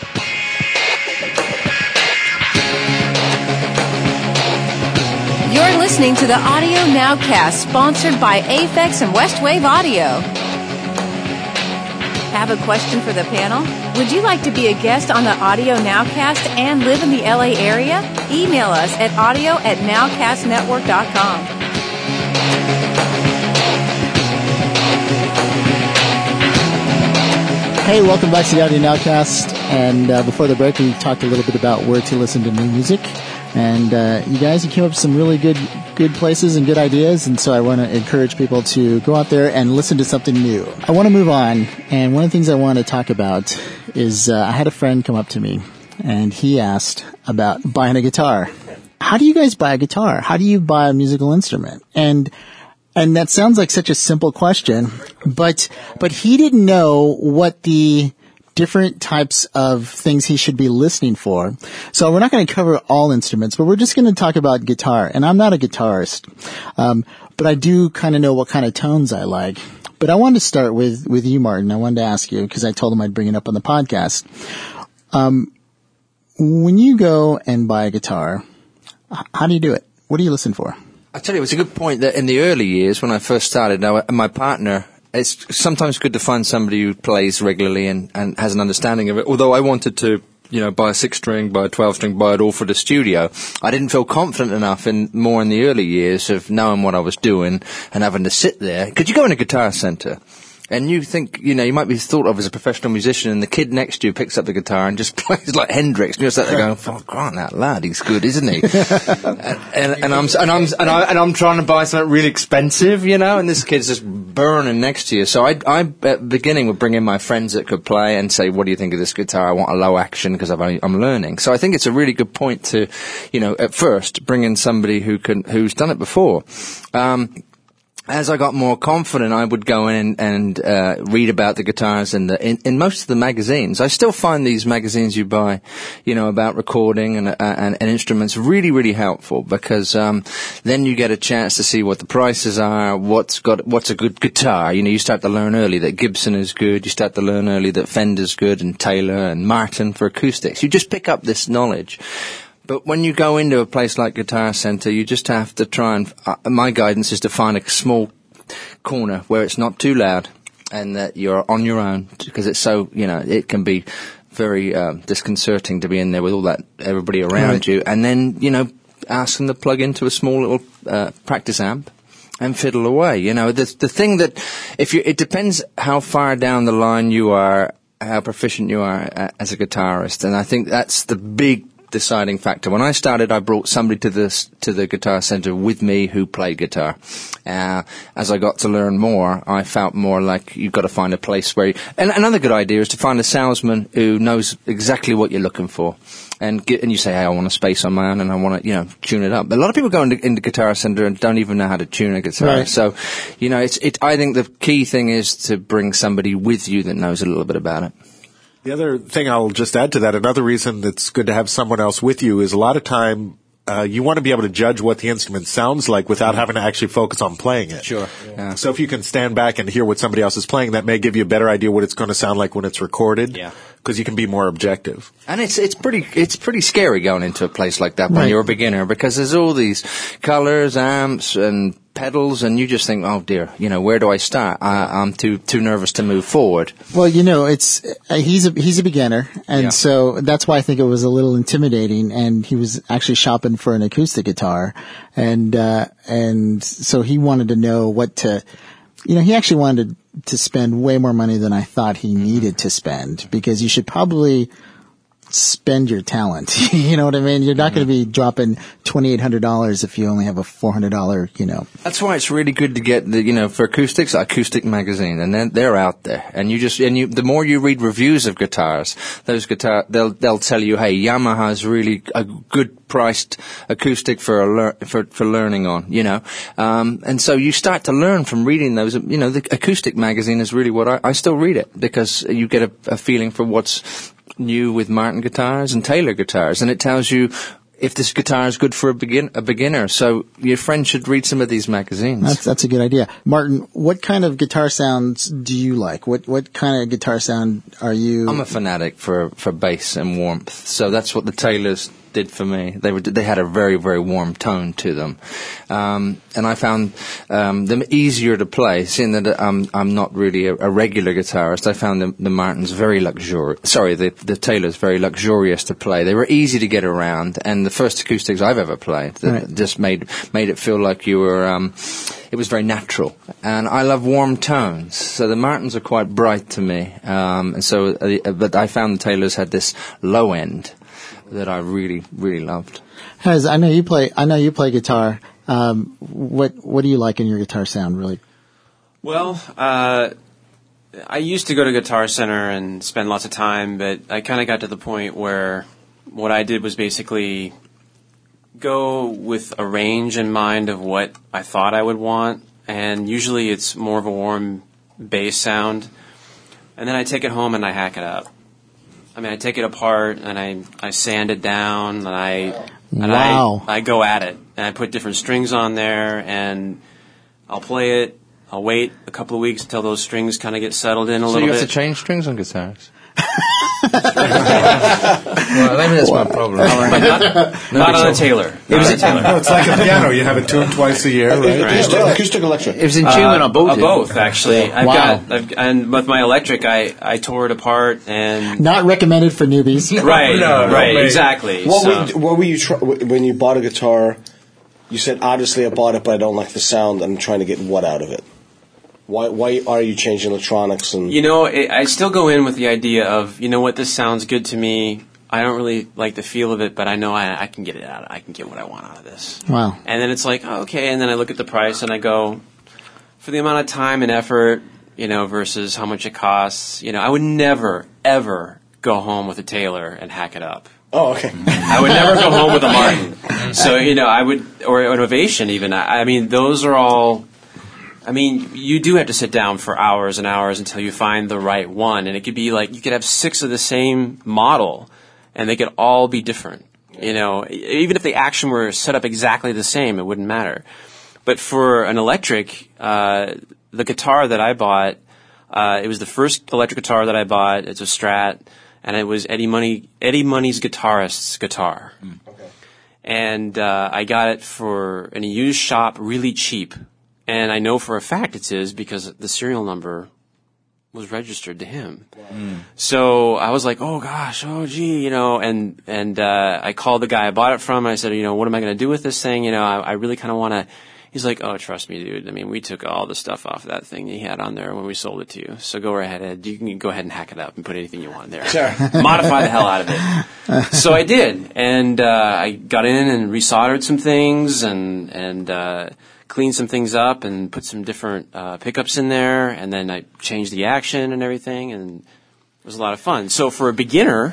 S1: You're listening to the Audio Nowcast, sponsored by Aphex and Westwave Audio. Have a question for the panel? Would you like to be a guest on the Audio Nowcast and live in the LA area? Email us at audio@nowcastnetwork.com.
S2: Hey, welcome back to the Audio Nowcast. And before the break, we talked a little bit about where to listen to new music. And you guys, you came up with some really good places and good ideas. And so I want to encourage people to go out there and listen to something new. I want to move on. And one of the things I want to talk about is I had a friend come up to me, and he asked about buying a guitar. How do you guys buy a guitar? How do you buy a musical instrument? And that sounds like such a simple question, but he didn't know what the different types of things he should be listening for. So we're not going to cover all instruments, but we're just going to talk about guitar. And I'm not a guitarist, but I do kind of know what kind of tones I like. But I wanted to start with you, Martin. I wanted to ask you, because I told him I'd bring it up on the podcast. When you go and buy a guitar, how do you do it? What do you listen for?
S5: I tell you, it's a good point that in the early years when I first started, my partner, it's sometimes good to find somebody who plays regularly and has an understanding of it. Although I wanted to, buy a 6-string, buy a 12-string, buy it all for the studio, I didn't feel confident enough in the early years of knowing what I was doing and having to sit there. Because you go in a guitar center, and you think, you might be thought of as a professional musician, and the kid next to you picks up the guitar and just plays like Hendrix. And you're sat there going, "Oh, crying that lad, he's good, isn't he?" and I'm trying to buy something really expensive, and this kid's just burning next to you. So I at the beginning would bring in my friends that could play and say, what do you think of this guitar? I want a low action because I'm learning. So I think it's a really good point to, at first bring in somebody who's done it before. As I got more confident, I would go in and read about the guitars in most of the magazines. I still find these magazines you buy, about recording and instruments really, really helpful because then you get a chance to see what the prices are, what's a good guitar. You start to learn early that Gibson is good. You start to learn early that Fender's good and Taylor and Martin for acoustics. You just pick up this knowledge. But when you go into a place like Guitar Center, you just have to try and, my guidance is to find a small corner where it's not too loud and that you're on your own because it's so, it can be very disconcerting to be in there with all that, everybody around you. And then, ask them to plug into a small little practice amp and fiddle away. The thing that, it depends how far down the line you are, how proficient you are as a guitarist. And I think that's the big deciding factor. When I started, I brought somebody to the Guitar Center with me who played guitar. As I got to learn more, I felt more like you've got to find a place where and another good idea is to find a salesman who knows exactly what you're looking for. And you say, hey, I want a space on my own and I want to, tune it up. But a lot of people go into Guitar Center and don't even know how to tune a guitar. Right. So, I think the key thing is to bring somebody with you that knows a little bit about it.
S6: The other thing I'll just add to that, another reason it's good to have someone else with you is a lot of time you want to be able to judge what the instrument sounds like without having to actually focus on playing it.
S5: Sure. Yeah.
S6: So if you can stand back and hear what somebody else is playing, that may give you a better idea what it's going to sound like when it's recorded.
S5: Yeah.
S6: Because you can be more objective.
S5: And it's pretty scary going into a place like that when you're a beginner because there's all these colors, amps, and pedals, and you just think, oh dear, where do I start? I'm too nervous to move forward.
S2: Well, it's he's a beginner, and so that's why I think it was a little intimidating. And he was actually shopping for an acoustic guitar, and so he wanted to know what to. He actually wanted to spend way more money than I thought he needed to spend because you should probably spend your talent. You know what I mean? You're not going to be dropping $2,800 if you only have a $400,
S5: That's why it's really good to get for acoustics, Acoustic Magazine, and then they're out there. And the more you read reviews of guitars, they'll tell you, hey, Yamaha's really a good priced acoustic for learning on, and so you start to learn from reading those. The Acoustic Magazine is really what I still read it because you get a feeling for what's new with Martin guitars and Taylor guitars, and it tells you if this guitar is good for a beginner. So your friend should read some of these magazines.
S2: That's a good idea. Martin, what kind of guitar sounds do you like? What kind of guitar sound are you?
S5: I'm a fanatic for bass and warmth, so that's what the Taylors did for me. They had a very, very warm tone to them, and I found them easier to play. Seeing that I'm not really a regular guitarist, I found the Martins very luxurious. Sorry, the Taylors very luxurious to play. They were easy to get around, and the first acoustics I've ever played just made it feel like you were. It was very natural, and I love warm tones. So the Martins are quite bright to me, but I found the Taylors had this low end that I really, really loved.
S2: Hez, I know you play guitar. What do you like in your guitar sound, really?
S8: Well, I used to go to Guitar Center and spend lots of time, but I kind of got to the point where what I did was basically go with a range in mind of what I thought I would want, and usually it's more of a warm bass sound, and then I take it home and I hack it up. I take it apart and I sand it down and I go at it and I put different strings on there and I'll play it. I'll wait a couple of weeks until those strings kind of get settled in a little bit.
S5: So you have to change strings on guitars? Well, maybe that's my problem.
S8: Not on a Taylor.
S6: It's like a piano. You have it tuned twice a year, right?
S4: Acoustic electric.
S7: It was in tune on both.
S8: Both, actually. And with my electric, I tore it apart and
S2: not recommended for newbies.
S8: Right, exactly.
S4: What were you when you bought a guitar? You said, obviously, I bought it, but I don't like the sound. I'm trying to get what out of it? Why are you changing electronics? And
S8: I still go in with the idea of, what, this sounds good to me. I don't really like the feel of it, but I know I can get it out. I can get what I want out of this.
S2: Wow.
S8: And then it's like, okay, and then I look at the price and I go, for the amount of time and effort, versus how much it costs, I would never, ever go home with a Taylor and hack it up.
S4: Oh, okay.
S8: I would never go home with a Martin. So, I would, or an Ovation even. I mean, those are all, you do have to sit down for hours and hours until you find the right one. And it could be like, you could have 6 of the same model, and they could all be different. Even if the action were set up exactly the same, it wouldn't matter. But for an electric, the guitar that I bought, it was the first electric guitar that I bought. It's a Strat. And it was Eddie Money's guitarist's guitar.
S4: Okay.
S8: And I got it in a used shop really cheap. And I know for a fact it's his because the serial number was registered to him. Wow. So I was like, oh gosh, oh gee, and I called the guy I bought it from and I said, what am I going to do with this thing? I really kind of want to. He's like, oh, trust me, dude. We took all the stuff off that thing you had on there when we sold it to you. So go right ahead. You can go ahead and hack it up and put anything you want in there.
S4: Sure.
S8: Modify the hell out of it. So I did. And I got in and resoldered some things and cleaned some things up and put some different pickups in there. And then I changed the action and everything. And it was a lot of fun. So for a beginner,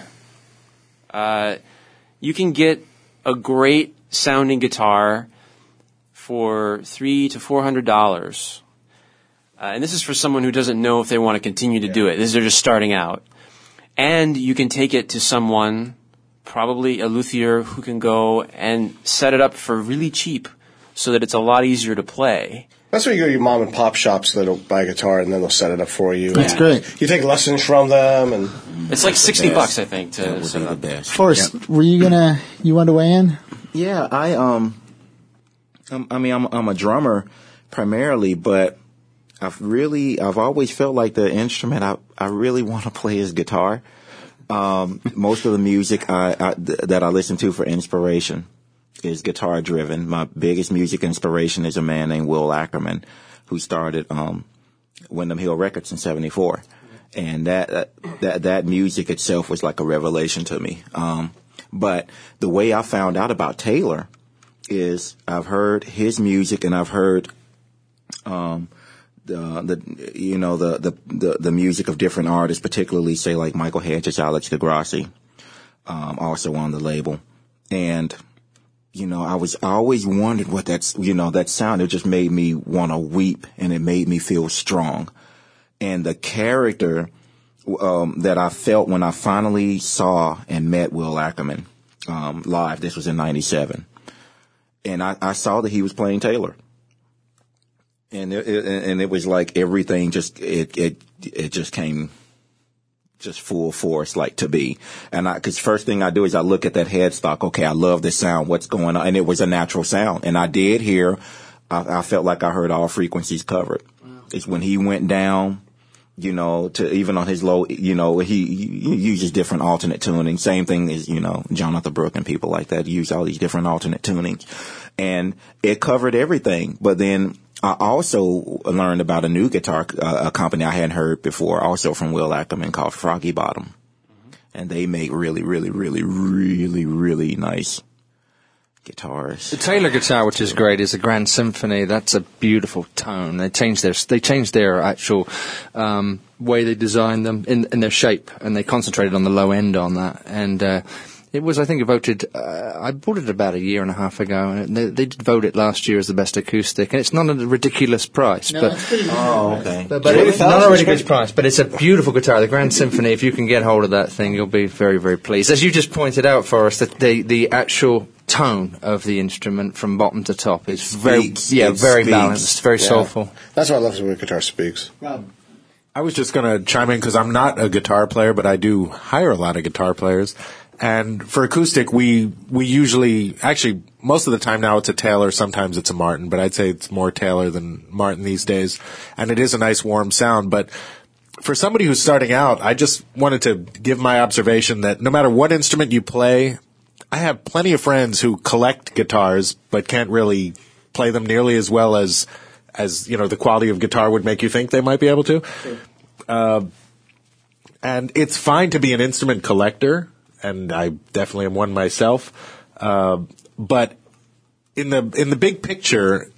S8: you can get a great sounding guitar for $300 to $400, and this is for someone who doesn't know if they want to continue to do it. They're just starting out, and you can take it to someone, probably a luthier, who can go and set it up for really cheap, so that it's a lot easier to play.
S4: That's where you go to your mom and pop shops that'll buy a guitar and then they'll set it up for you.
S2: That's great.
S4: You take lessons from them, and
S8: it's like $60, I think, to set it up.
S3: The best.
S2: Forrest, were you want to weigh in?
S3: Yeah, I'm a drummer primarily, but I've always felt like the instrument I really want to play is guitar. Most of the music that I listen to for inspiration is guitar driven. My biggest music inspiration is a man named Will Ackerman, who started Windham Hill Records in '74, and that music itself was like a revelation to me. But the way I found out about Taylor is I've heard his music and I've heard the music of different artists, particularly say like Michael Hedges, Alex DeGrassi, also on the label. And I always wondered what that sound. It just made me want to weep and it made me feel strong. And the character that I felt when I finally saw and met Will Ackerman live, this was in '97. And I saw that he was playing Taylor, and it was like everything just came just full force, like to be. And because first thing I do is I look at that headstock. Okay, I love this sound. What's going on? And it was a natural sound, and I did hear. I felt like I heard all frequencies covered. Wow. It's when he went down. To even on his low, he uses different alternate tuning. Same thing as, Jonathan Brooke and people like that use all these different alternate tunings. And it covered everything. But then I also learned about a new guitar a company I hadn't heard before, also from Will Ackerman, called Froggy Bottom. Mm-hmm. And they make really, really, really, really, really nice guitars.
S5: The Taylor guitar, which is great, is a Grand Symphony. That's a beautiful tone. They changed their actual way they designed them in their shape, and they concentrated on the low end on that. And it was, I think, voted. I bought it about a year and a half ago, and they did vote it last year as the best acoustic. And it's not a ridiculous price,
S2: no,
S5: but
S2: it's pretty
S3: okay.
S5: But it's not a ridiculous price. But it's a beautiful guitar, the Grand Symphony. If you can get hold of that thing, you'll be very, very pleased. As you just pointed out for us, that the actual tone of the instrument from bottom to top is very balanced, very soulful.
S4: That's what I love when a guitar speaks.
S2: Rob.
S6: I was just going to chime in because I'm not a guitar player, but I do hire a lot of guitar players. And for acoustic, we usually, actually, most of the time now it's a Taylor, sometimes it's a Martin, but I'd say it's more Taylor than Martin these days. And it is a nice warm sound, but for somebody who's starting out, I just wanted to give my observation that no matter what instrument you play, I have plenty of friends who collect guitars but can't really play them nearly as well as the quality of guitar would make you think they might be able to. Sure. And it's fine to be an instrument collector, and I definitely am one myself. But in the big picture,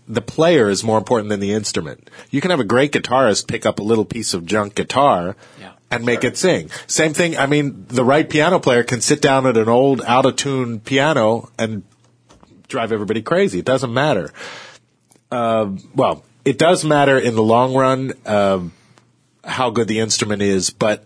S6: the player is more important than the instrument. You can have a great guitarist pick up a little piece of junk guitar and make it sing. Same thing, I mean, the right piano player can sit down at an old, out-of-tune piano and drive everybody crazy. It doesn't matter. Well, it does matter in the long run how good the instrument is, but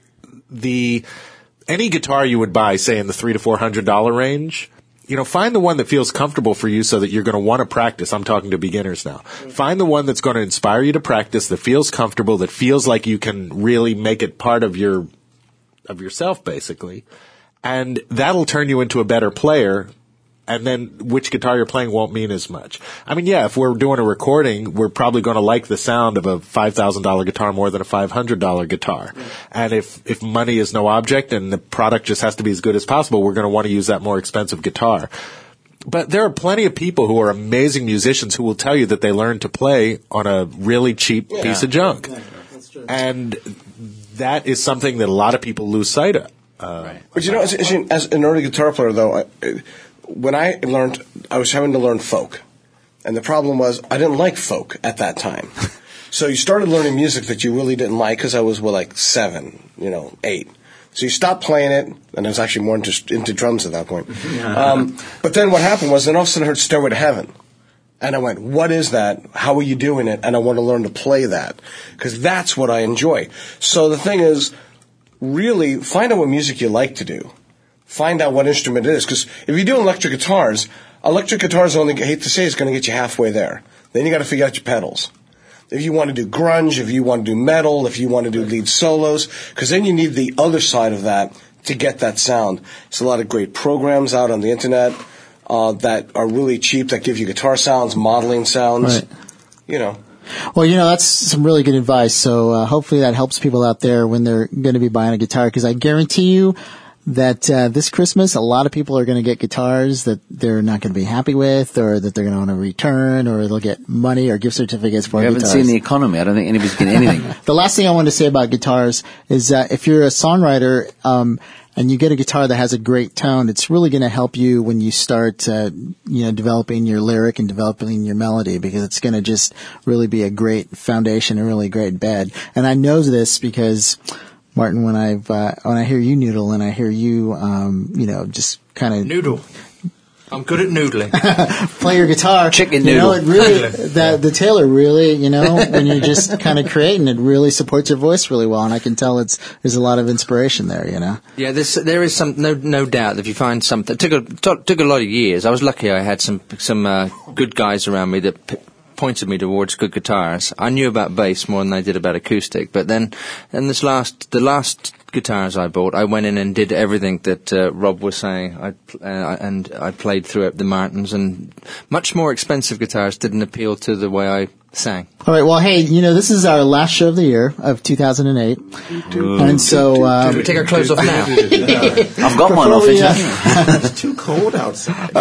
S6: any guitar you would buy, say in the $300 to $400 range, find the one that feels comfortable for you so that you're going to want to practice. I'm talking to beginners now. Find the one that's going to inspire you to practice, that feels comfortable, that feels like you can really make it part of yourself, basically. And that'll turn you into a better player. And then which guitar you're playing won't mean as much. I mean, yeah, if we're doing a recording, we're probably going to like the sound of a $5,000 guitar more than a $500 guitar. And if money is no object and the product just has to be as good as possible, we're going to want to use that more expensive guitar. But there are plenty of people who are amazing musicians who will tell you that they learned to play on a really cheap piece of junk. Yeah, that's true. And that is something that a lot of people lose sight of.
S4: Right. But as an early guitar player, though, when I learned, I was having to learn folk. And the problem was I didn't like folk at that time. So you started learning music that you really didn't like because I was, 7, 8. So you stopped playing it, and I was actually more into drums at that point. But then what happened was then all of a sudden I heard Stairway to Heaven. And I went, what is that? How are you doing it? And I want to learn to play that because that's what I enjoy. So the thing is, really find out what music you like to do. Find out what instrument it is. Because if you're doing electric guitars only, I hate to say, is going to get you halfway there. Then you got to figure out your pedals. If you want to do grunge, if you want to do metal, if you want to do lead solos, because then you need the other side of that to get that sound. There's a lot of great programs out on the internet that are really cheap that give you guitar sounds, modeling sounds,
S2: Well, that's some really good advice. So hopefully that helps people out there when they're going to be buying a guitar, because I guarantee you that this Christmas, a lot of people are going to get guitars that they're not going to be happy with, or that they're going to want to return, or they'll get money or gift certificates for guitars.
S7: We haven't seen the economy. I don't think anybody's getting anything.
S2: The last thing I wanted to say about guitars is if you're a songwriter and you get a guitar that has a great tone, it's really going to help you when you start developing your lyric and developing your melody, because it's going to just really be a great foundation, a really great bed. And I know this because, Martin, when I hear you noodle and I hear you, just kind of
S5: noodle. I'm good at noodling.
S2: Play your guitar.
S7: Chicken noodle.
S2: It really, the Taylor really, when you're just kind of creating, it really supports your voice really well. And I can tell there's a lot of inspiration there,
S5: Yeah, there is no doubt that if you find something, it took a lot of years. I was lucky I had some good guys around me that pointed me towards good guitars. I knew about bass more than I did about acoustic, but then the last guitars I bought, I went in and did everything that Rob was saying. I played through it, the Martins, and much more expensive guitars didn't appeal to the way I sang.
S2: All right, well, hey, this is our last show of the year of 2008, and so
S5: should we take our clothes off now?
S7: I've got mine off.
S3: It's too cold outside.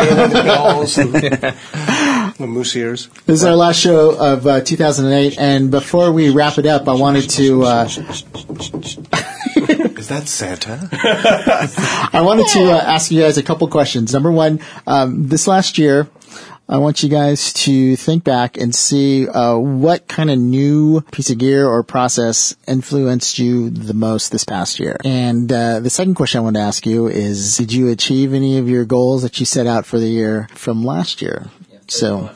S4: The moose ears.
S2: This is our last show of 2008, and before we wrap it up, I wanted to.
S6: Is that Santa?
S2: I wanted to ask you guys a couple questions. Number one, this last year, I want you guys to think back and see what kind of new piece of gear or process influenced you the most this past year. And the second question I want to ask you is, did you achieve any of your goals that you set out for the year from last year? So,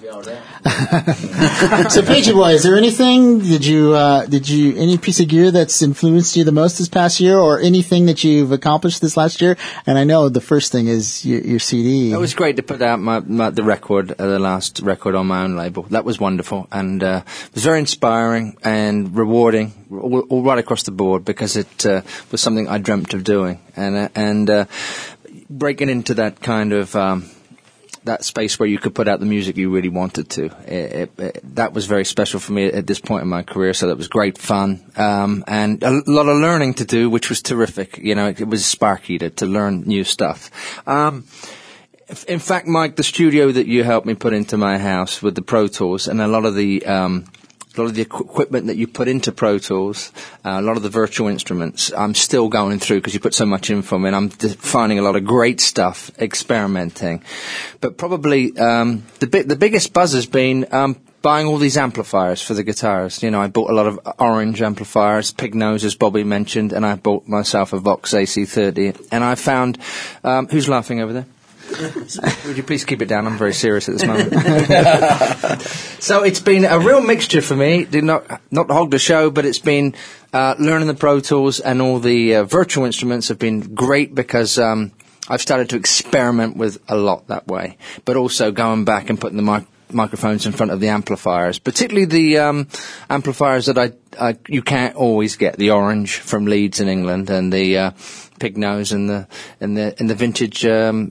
S2: Pagey Boy, is there anything, any piece of gear that's influenced you the most this past year, or anything that you've accomplished this last year? And I know the first thing is your CD.
S5: It was great to put out the last record on my own label. That was wonderful, and it was very inspiring and rewarding all right across the board, because it was something I dreamt of doing, and breaking into that kind of that space where you could put out the music you really wanted to. That was very special for me at this point in my career, so that was great fun. And a lot of learning to do, which was terrific. It was sparky to learn new stuff. In fact, Mike, the studio that you helped me put into my house with the Pro Tools and a lot of the a lot of the equipment that you put into Pro Tools, a lot of the virtual instruments, I'm still going through because you put so much info in. I'm finding a lot of great stuff, experimenting. But probably the biggest buzz has been buying all these amplifiers for the guitars. I bought a lot of orange amplifiers, pig nose, as Bobby mentioned, and I bought myself a Vox AC30. And I found... who's laughing over there? Would you please keep it down? I'm very serious at this moment. So it's been a real mixture for me. Did not hog the show, but it's been learning the Pro Tools, and all the virtual instruments have been great because I've started to experiment with a lot that way. But also going back and putting the microphones in front of the amplifiers, particularly the amplifiers that you can't always get, the orange from Leeds in England, and the pig nose and the vintage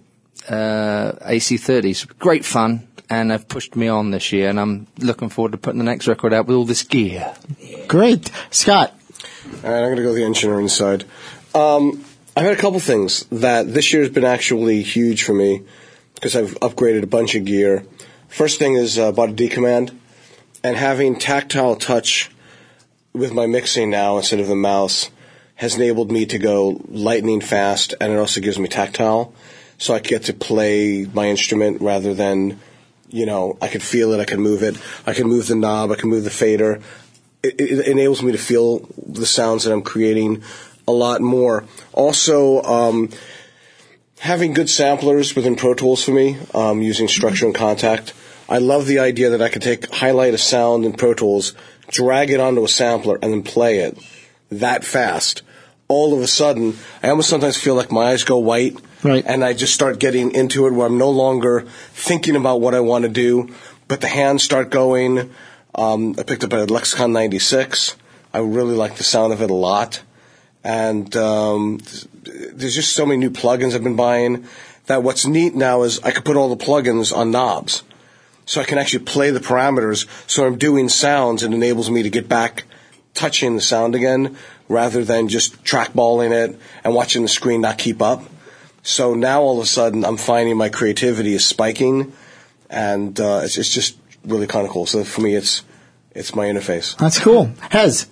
S5: AC30s. Great fun, and have pushed me on this year, and I'm looking forward to putting the next record out with all this gear.
S2: Great. Scott.
S4: All right, I'm going to go the engineering side. I've had a couple things that this year has been actually huge for me because I've upgraded a bunch of gear. First thing is bought a D-Command, and having tactile touch with my mixing now instead of the mouse has enabled me to go lightning fast, and it also gives me tactile. So I get to play my instrument rather than, I can feel it, I can move it, I can move the knob, I can move the fader. It enables me to feel the sounds that I'm creating a lot more. Also, having good samplers within Pro Tools for me, using Structure and Contact. I love the idea that I could highlight a sound in Pro Tools, drag it onto a sampler, and then play it that fast. All of a sudden, I almost sometimes feel like my eyes go white, right, and I just start getting into it where I'm no longer thinking about what I want to do, but the hands start going. I picked up a Lexicon 96. I really like the sound of it a lot. And there's just so many new plugins I've been buying that what's neat now is I can put all the plugins on knobs. So I can actually play the parameters. So I'm doing sounds, it enables me to get back touching the sound again rather than just trackballing it and watching the screen not keep up. So now all of a sudden I'm finding my creativity is spiking, and it's just really kind of cool. So for me, it's my interface.
S2: That's cool. Hez.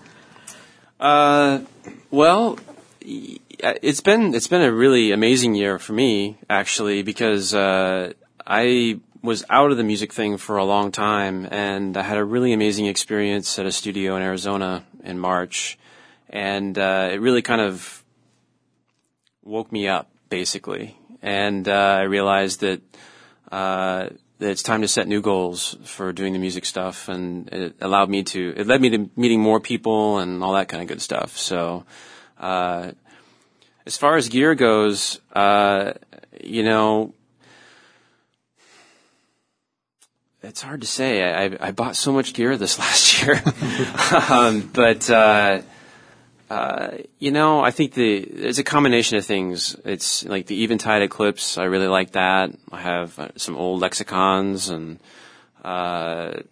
S8: Well, it's been a really amazing year for me, actually, because I was out of the music thing for a long time, and I had a really amazing experience at a studio in Arizona in March, and it really kind of woke me up, basically, and I realized that it's time to set new goals for doing the music stuff, and it led me to meeting more people and all that kind of good stuff. So, as far as gear goes, it's hard to say. I bought so much gear this last year, I think it's a combination of things. It's like the Eventide Eclipse. I really like that. I have some old Lexicons, and I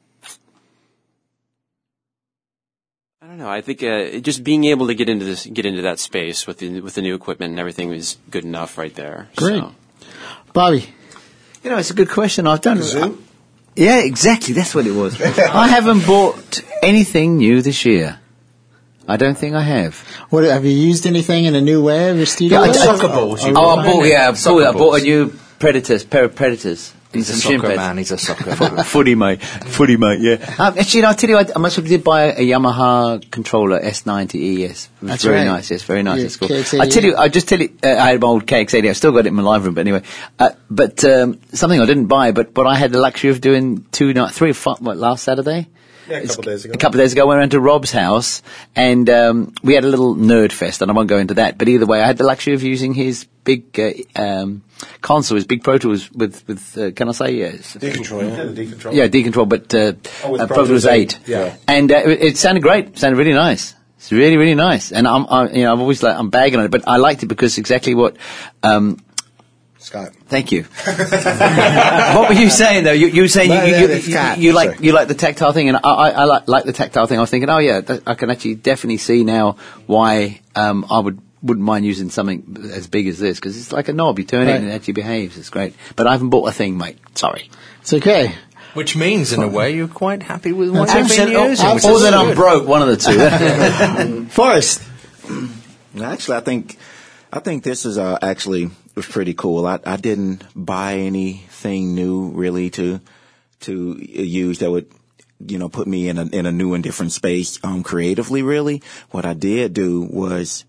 S8: don't know. I think just being able to get into that space with the new equipment and everything is good enough right there.
S2: Great,
S8: so.
S2: Bobby.
S7: It's a good question. I've done. Yeah, exactly. That's what it was. I haven't bought anything new this year. I don't think I have.
S2: What, have you used anything in a new way of your studio?
S5: Yeah, soccer balls.
S7: I bought a new pair of Predators.
S5: He's a soccer man. He's a soccer
S7: footy mate. Yeah. Actually, I'll tell you, I must have did buy a Yamaha controller S90 ES. It was very nice. Yes, very nice. It's cool. I had my old KX80. I've still got it in my live room, but anyway. But something I didn't buy, but I had the luxury of doing last Saturday?
S4: Yeah, a couple days ago.
S7: A couple of days ago, I went to Rob's house, and we had a little nerd fest, and I won't go into that. But either way, I had the luxury of using his big console, his big Pro Tools with can I say yes?
S4: D-Control, yeah. The D-Control.
S7: Yeah, D-Control, but Pro Tools 8.
S4: Yeah.
S7: And it sounded great. It sounded really nice. It's really, really nice. And I'm always I'm bagging on it, but I liked it because exactly what.
S4: Scott.
S7: Thank you. What were you saying though? You were saying you like the tactile thing, and I like the tactile thing. I was thinking, I can actually definitely see now why I wouldn't mind using something as big as this, because it's like a knob. You turn it and it actually behaves. It's great. But I haven't bought a thing, mate. Sorry.
S2: It's okay.
S5: Which means, in a way, you're quite happy with what you've
S2: Absolutely.
S5: been using. which
S7: Or
S5: is
S7: that I'm
S5: good.
S7: broke, one of the two.
S2: Forrest.
S3: Actually, I think this is actually was pretty cool. I didn't buy anything new really to use that would put me in a new and different space creatively. Really, what I did do was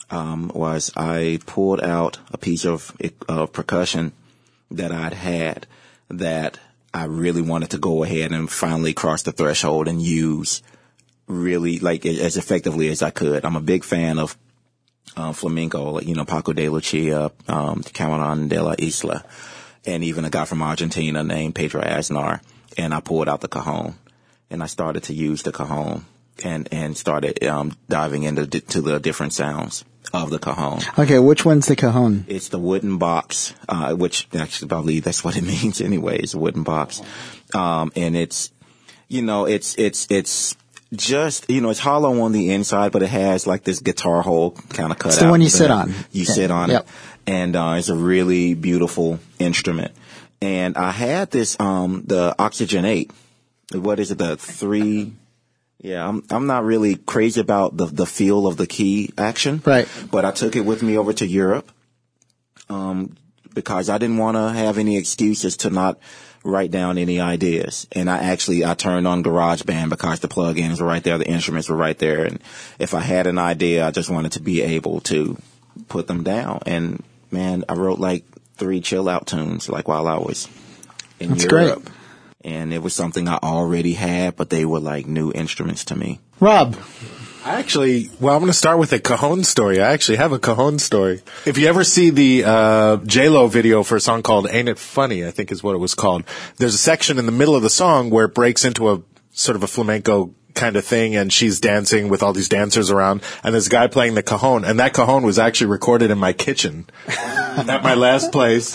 S3: I pulled out a piece of percussion that I'd had that I really wanted to go ahead and finally cross the threshold and use really like as effectively as I could. I'm a big fan of flamenco, like, Paco de Lucia, Cameron de la Isla, and even a guy from Argentina named Pedro Aznar. And I pulled out the cajon, and I started to use the cajon and started diving into the different sounds of the cajon.
S2: Okay, which one's the cajon?
S3: It's the wooden box, which actually I believe that's what it means anyway. It's a wooden box, and it's just, it's hollow on the inside, but it has like this guitar hole kind of cut out.
S2: It's the one you sit on.
S3: You sit on
S2: Yep.
S3: it. And it's a really beautiful instrument. And I had this, the Oxygen 8. What is it? The 3? Yeah, I'm not really crazy about the feel of the key action.
S2: Right.
S3: But I took it with me over to Europe, because I didn't want to have any excuses to not write down any ideas. And I turned on GarageBand because the plugins were right there, the instruments were right there. And if I had an idea, I just wanted to be able to put them down. And man, I wrote like 3 chill out tunes like while I was in
S2: That's
S3: Europe.
S2: great.
S3: And it was something I already had, but they were like new instruments to me.
S2: Rob.
S6: I'm going to start with a cajon story. I actually have a cajon story. If you ever see the J-Lo video for a song called Ain't It Funny, I think is what it was called, there's a section in the middle of the song where it breaks into a sort of a flamenco kind of thing, and she's dancing with all these dancers around, and there's a guy playing the cajon, and that cajon was actually recorded in my kitchen at my last place.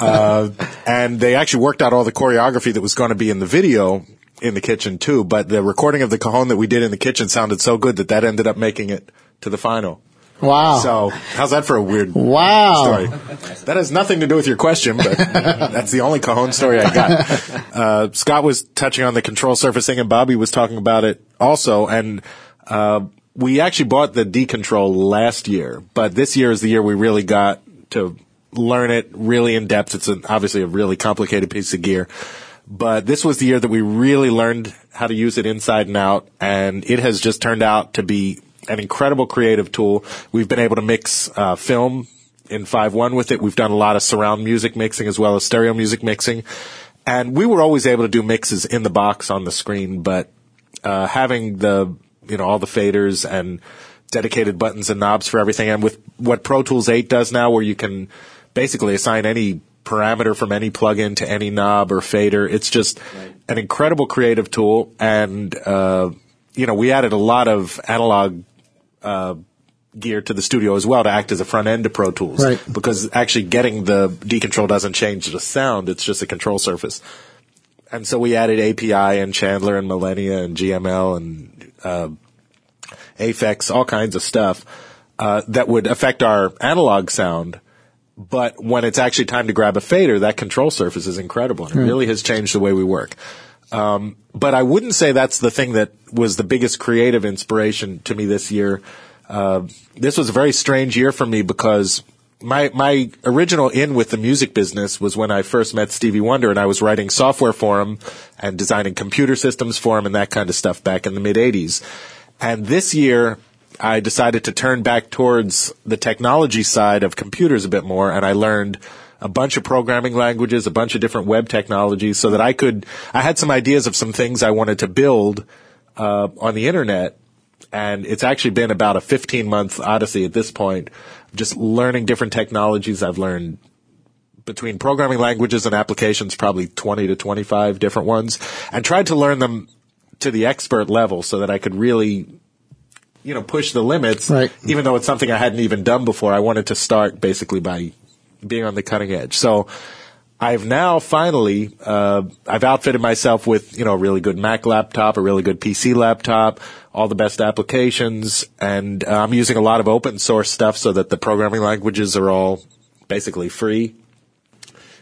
S6: And they actually worked out all the choreography that was going to be in the video in the kitchen too, but the recording of the cajon that we did in the kitchen sounded so good that ended up making it to the final.
S2: Wow.
S6: So, how's that for a weird
S2: Wow.
S6: story? That has nothing to do with your question, but that's the only cajon story I got. Scott was touching on the control surfacing, and Bobby was talking about it also, and we actually bought the D-Control last year, but this year is the year we really got to learn it really in depth. It's obviously a really complicated piece of gear. But this was the year that we really learned how to use it inside and out, and it has just turned out to be an incredible creative tool. We've been able to mix film in 5.1 with it. We've done a lot of surround music mixing as well as stereo music mixing. And we were always able to do mixes in the box on the screen, but having all the faders and dedicated buttons and knobs for everything, and with what Pro Tools 8 does now, where you can basically assign any parameter from any plugin to any knob or fader. It's just an incredible creative tool. And, we added a lot of analog gear to the studio as well to act as a front end to Pro Tools.
S2: Right.
S6: Because actually getting the D-Control doesn't change the sound. It's just a control surface. And so we added API and Chandler and Millennia and GML and Aphex, all kinds of stuff that would affect our analog sound. But when it's actually time to grab a fader, that control surface is incredible. And it really has changed the way we work. But I wouldn't say that's the thing that was the biggest creative inspiration to me this year. This was a very strange year for me because my original in with the music business was when I first met Stevie Wonder, and I was writing software for him and designing computer systems for him and that kind of stuff back in the mid-'80s. And this year, I decided to turn back towards the technology side of computers a bit more, and I learned a bunch of programming languages, a bunch of different web technologies, so that I had some ideas of some things I wanted to build on the internet, and it's actually been about a 15-month odyssey at this point, just learning different technologies. I've learned between programming languages and applications probably 20 to 25 different ones, and tried to learn them to the expert level so that I could really push the limits,
S2: right.
S6: Even though it's something I hadn't even done before. I wanted to start basically by being on the cutting edge. So I've now finally, I've outfitted myself with, a really good Mac laptop, a really good PC laptop, all the best applications, and I'm using a lot of open source stuff so that the programming languages are all basically free.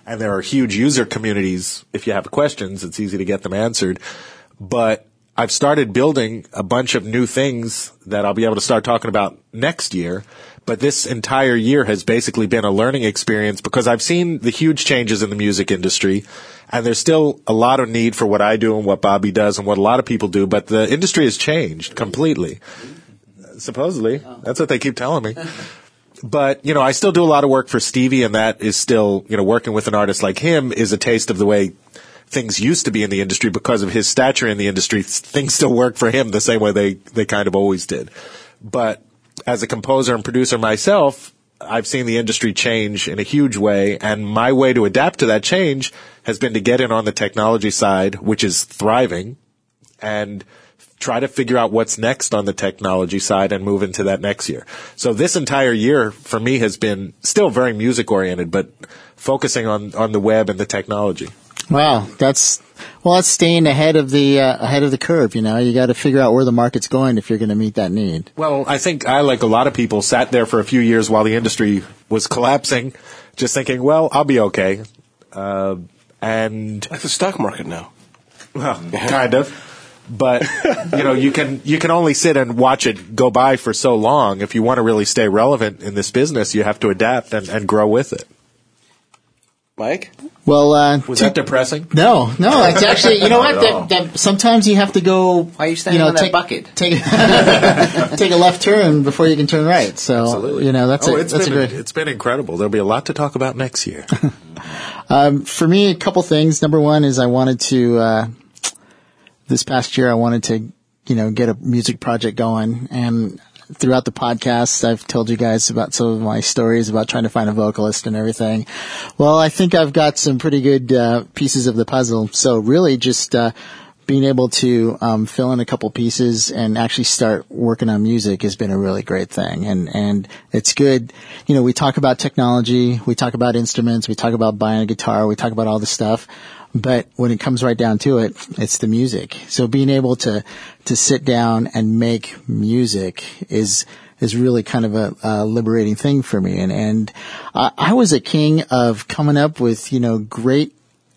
S6: and there are huge user communities. If you have questions, it's easy to get them answered. But I've started building a bunch of new things that I'll be able to start talking about next year. But this entire year has basically been a learning experience because I've seen the huge changes in the music industry, and there's still a lot of need for what I do and what Bobby does and what a lot of people do, but the industry has changed completely. Supposedly. That's what they keep telling me. But, I still do a lot of work for Stevie, and that is still, working with an artist like him is a taste of the way things used to be in the industry because of his stature in the industry. Things still work for him the same way they kind of always did. But as a composer and producer myself, I've seen the industry change in a huge way, and my way to adapt to that change has been to get in on the technology side, which is thriving, and try to figure out what's next on the technology side and move into that next year. So this entire year for me has been still very music oriented, but focusing on the web and the technology.
S2: Wow, that's staying ahead of the curve. You got to figure out where the market's going if you're going to meet that need.
S6: Well, I think I, like a lot of people, sat there for a few years while the industry was collapsing, just thinking, well, I'll be okay. And
S4: like the stock market now.
S6: Well, kind of. But you can only sit and watch it go by for so long. If you want to really stay relevant in this business, you have to adapt and grow with it.
S4: Mike?
S2: Well,
S6: was that depressing?
S2: No, it's actually, you know what, that sometimes you have to go,
S7: why are you standing on that bucket?
S2: Take a left turn before you can turn right. So,
S6: absolutely.
S2: It's
S6: been incredible. There'll be a lot to talk about next year.
S2: For me, a couple things. Number one is I wanted to, this past year, I wanted to, get a music project going, and throughout the podcast, I've told you guys about some of my stories about trying to find a vocalist and everything. Well, I think I've got some pretty good pieces of the puzzle. So really just being able to fill in a couple pieces and actually start working on music has been a really great thing. And it's good. We talk about technology, we talk about instruments, we talk about buying a guitar, we talk about all this stuff. But when it comes right down to it, it's the music. So being able to sit down and make music is really kind of a liberating thing for me. And I was a king of coming up with, great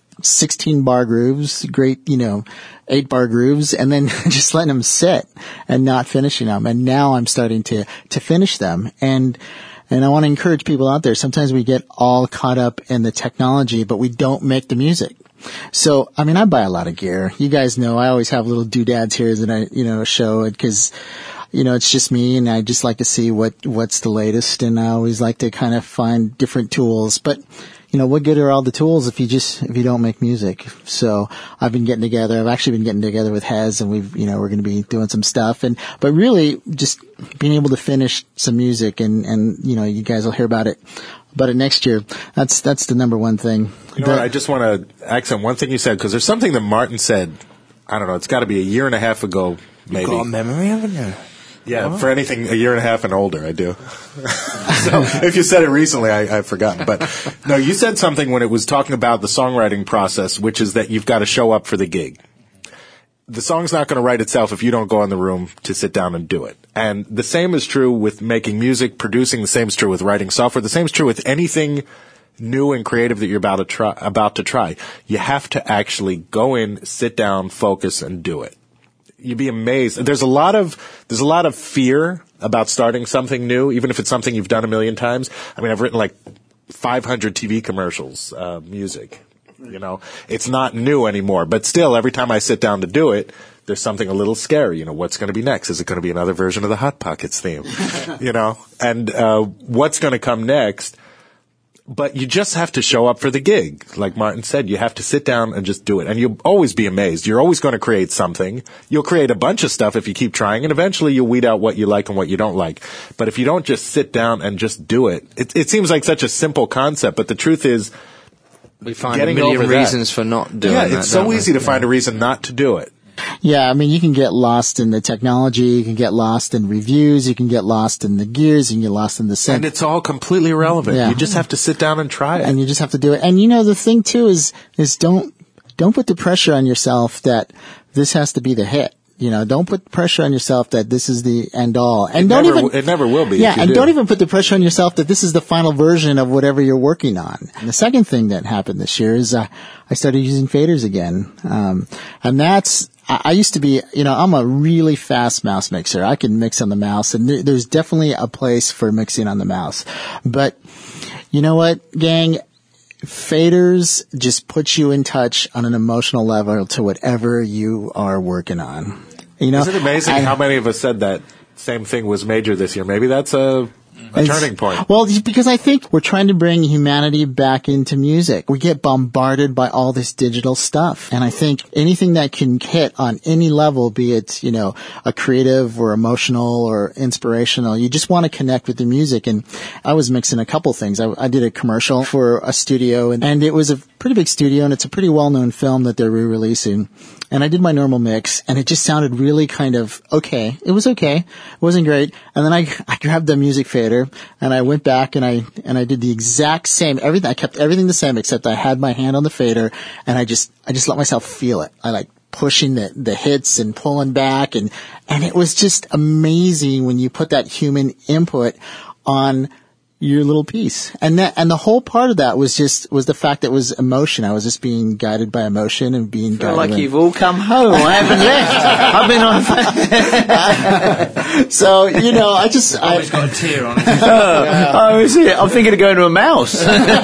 S2: 16-bar grooves, great, 8-bar grooves, and then just letting them sit and not finishing them. And now I'm starting to finish them. And I want to encourage people out there. Sometimes we get all caught up in the technology, but we don't make the music. So, I buy a lot of gear. You guys know I always have little doodads here that I, show it because, it's just me and I just like to see what's the latest, and I always like to kind of find different tools. But, what good are all the tools if you don't make music? So I've been getting together. I've actually been getting together with Hez, and we're going to be doing some stuff. But really just being able to finish some music and, you guys will hear about it next year. That's the number one thing.
S6: I just want to accent one thing you said, because there's something that Martin said, I don't know, it's got to be a year and a half ago, maybe.
S5: You've got a memory, haven't you?
S6: Yeah, for anything a year and a half and older, I do. So if you said it recently, I've forgotten. But no, you said something when it was talking about the songwriting process, which is that you've got to show up for the gig. The song's not going to write itself if you don't go in the room to sit down and do it. And the same is true with making music, producing. The same is true with writing software. The same is true with anything new and creative that you're about to try. You have to actually go in, sit down, focus, and do it. You'd be amazed. There's a lot of fear about starting something new, even if it's something you've done a million times. I've written like 500 TV commercials, music. It's not new anymore, but still, every time I sit down to do it, there's something a little scary. What's going to be next? Is it going to be another version of the Hot Pockets theme? And what's going to come next? But you just have to show up for the gig. Like Martin said, you have to sit down and just do it. And you'll always be amazed. You're always going to create something. You'll create a bunch of stuff if you keep trying, and eventually you'll weed out what you like and what you don't like. But if you don't just sit down and just do it, it seems like such a simple concept, but the truth is,
S5: we find a million reasons for not doing
S6: that.
S5: Yeah,
S6: it's so easy to find a reason not to do it.
S2: Yeah, you can get lost in the technology, you can get lost in reviews, you can get lost in the gears, you can get lost in the synth.
S6: And it's all completely irrelevant. Yeah. You just have to sit down and try it.
S2: And you just have to do it. And the thing too is don't put the pressure on yourself that this has to be the hit. Don't put pressure on yourself that this is the end all. And
S6: it never will be.
S2: Yeah, and don't even put the pressure on yourself that this is the final version of whatever you're working on. And the second thing that happened this year is I started using faders again. And that's, I used to be, I'm a really fast mouse mixer. I can mix on the mouse, and there's definitely a place for mixing on the mouse. But you know what, gang? Faders just put you in touch on an emotional level to whatever you are working on.
S6: Isn't it amazing how many of us said that same thing was major this year? Maybe that's a turning point.
S2: Well, because I think we're trying to bring humanity back into music. We get bombarded by all this digital stuff. And I think anything that can hit on any level, be it, a creative or emotional or inspirational, you just want to connect with the music. And I was mixing a couple things. I did a commercial for a studio, and it was a pretty big studio, and it's a pretty well-known film that they're re-releasing. And I did my normal mix, and it just sounded really kind of okay. It was okay. It wasn't great. And then I grabbed the music fader, and I went back and I did the exact same everything. I kept everything the same, except I had my hand on the fader, and I just let myself feel it. I pushing the hits and pulling back, and it was just amazing when you put that human input on your little piece. And the whole part of that was the fact that it was emotion. I was just being guided by emotion and being guided.
S7: Like you've all come home. I haven't left. I've been on. So, I just.
S5: Always got a tear on it.
S7: I'm thinking of going to a mouse.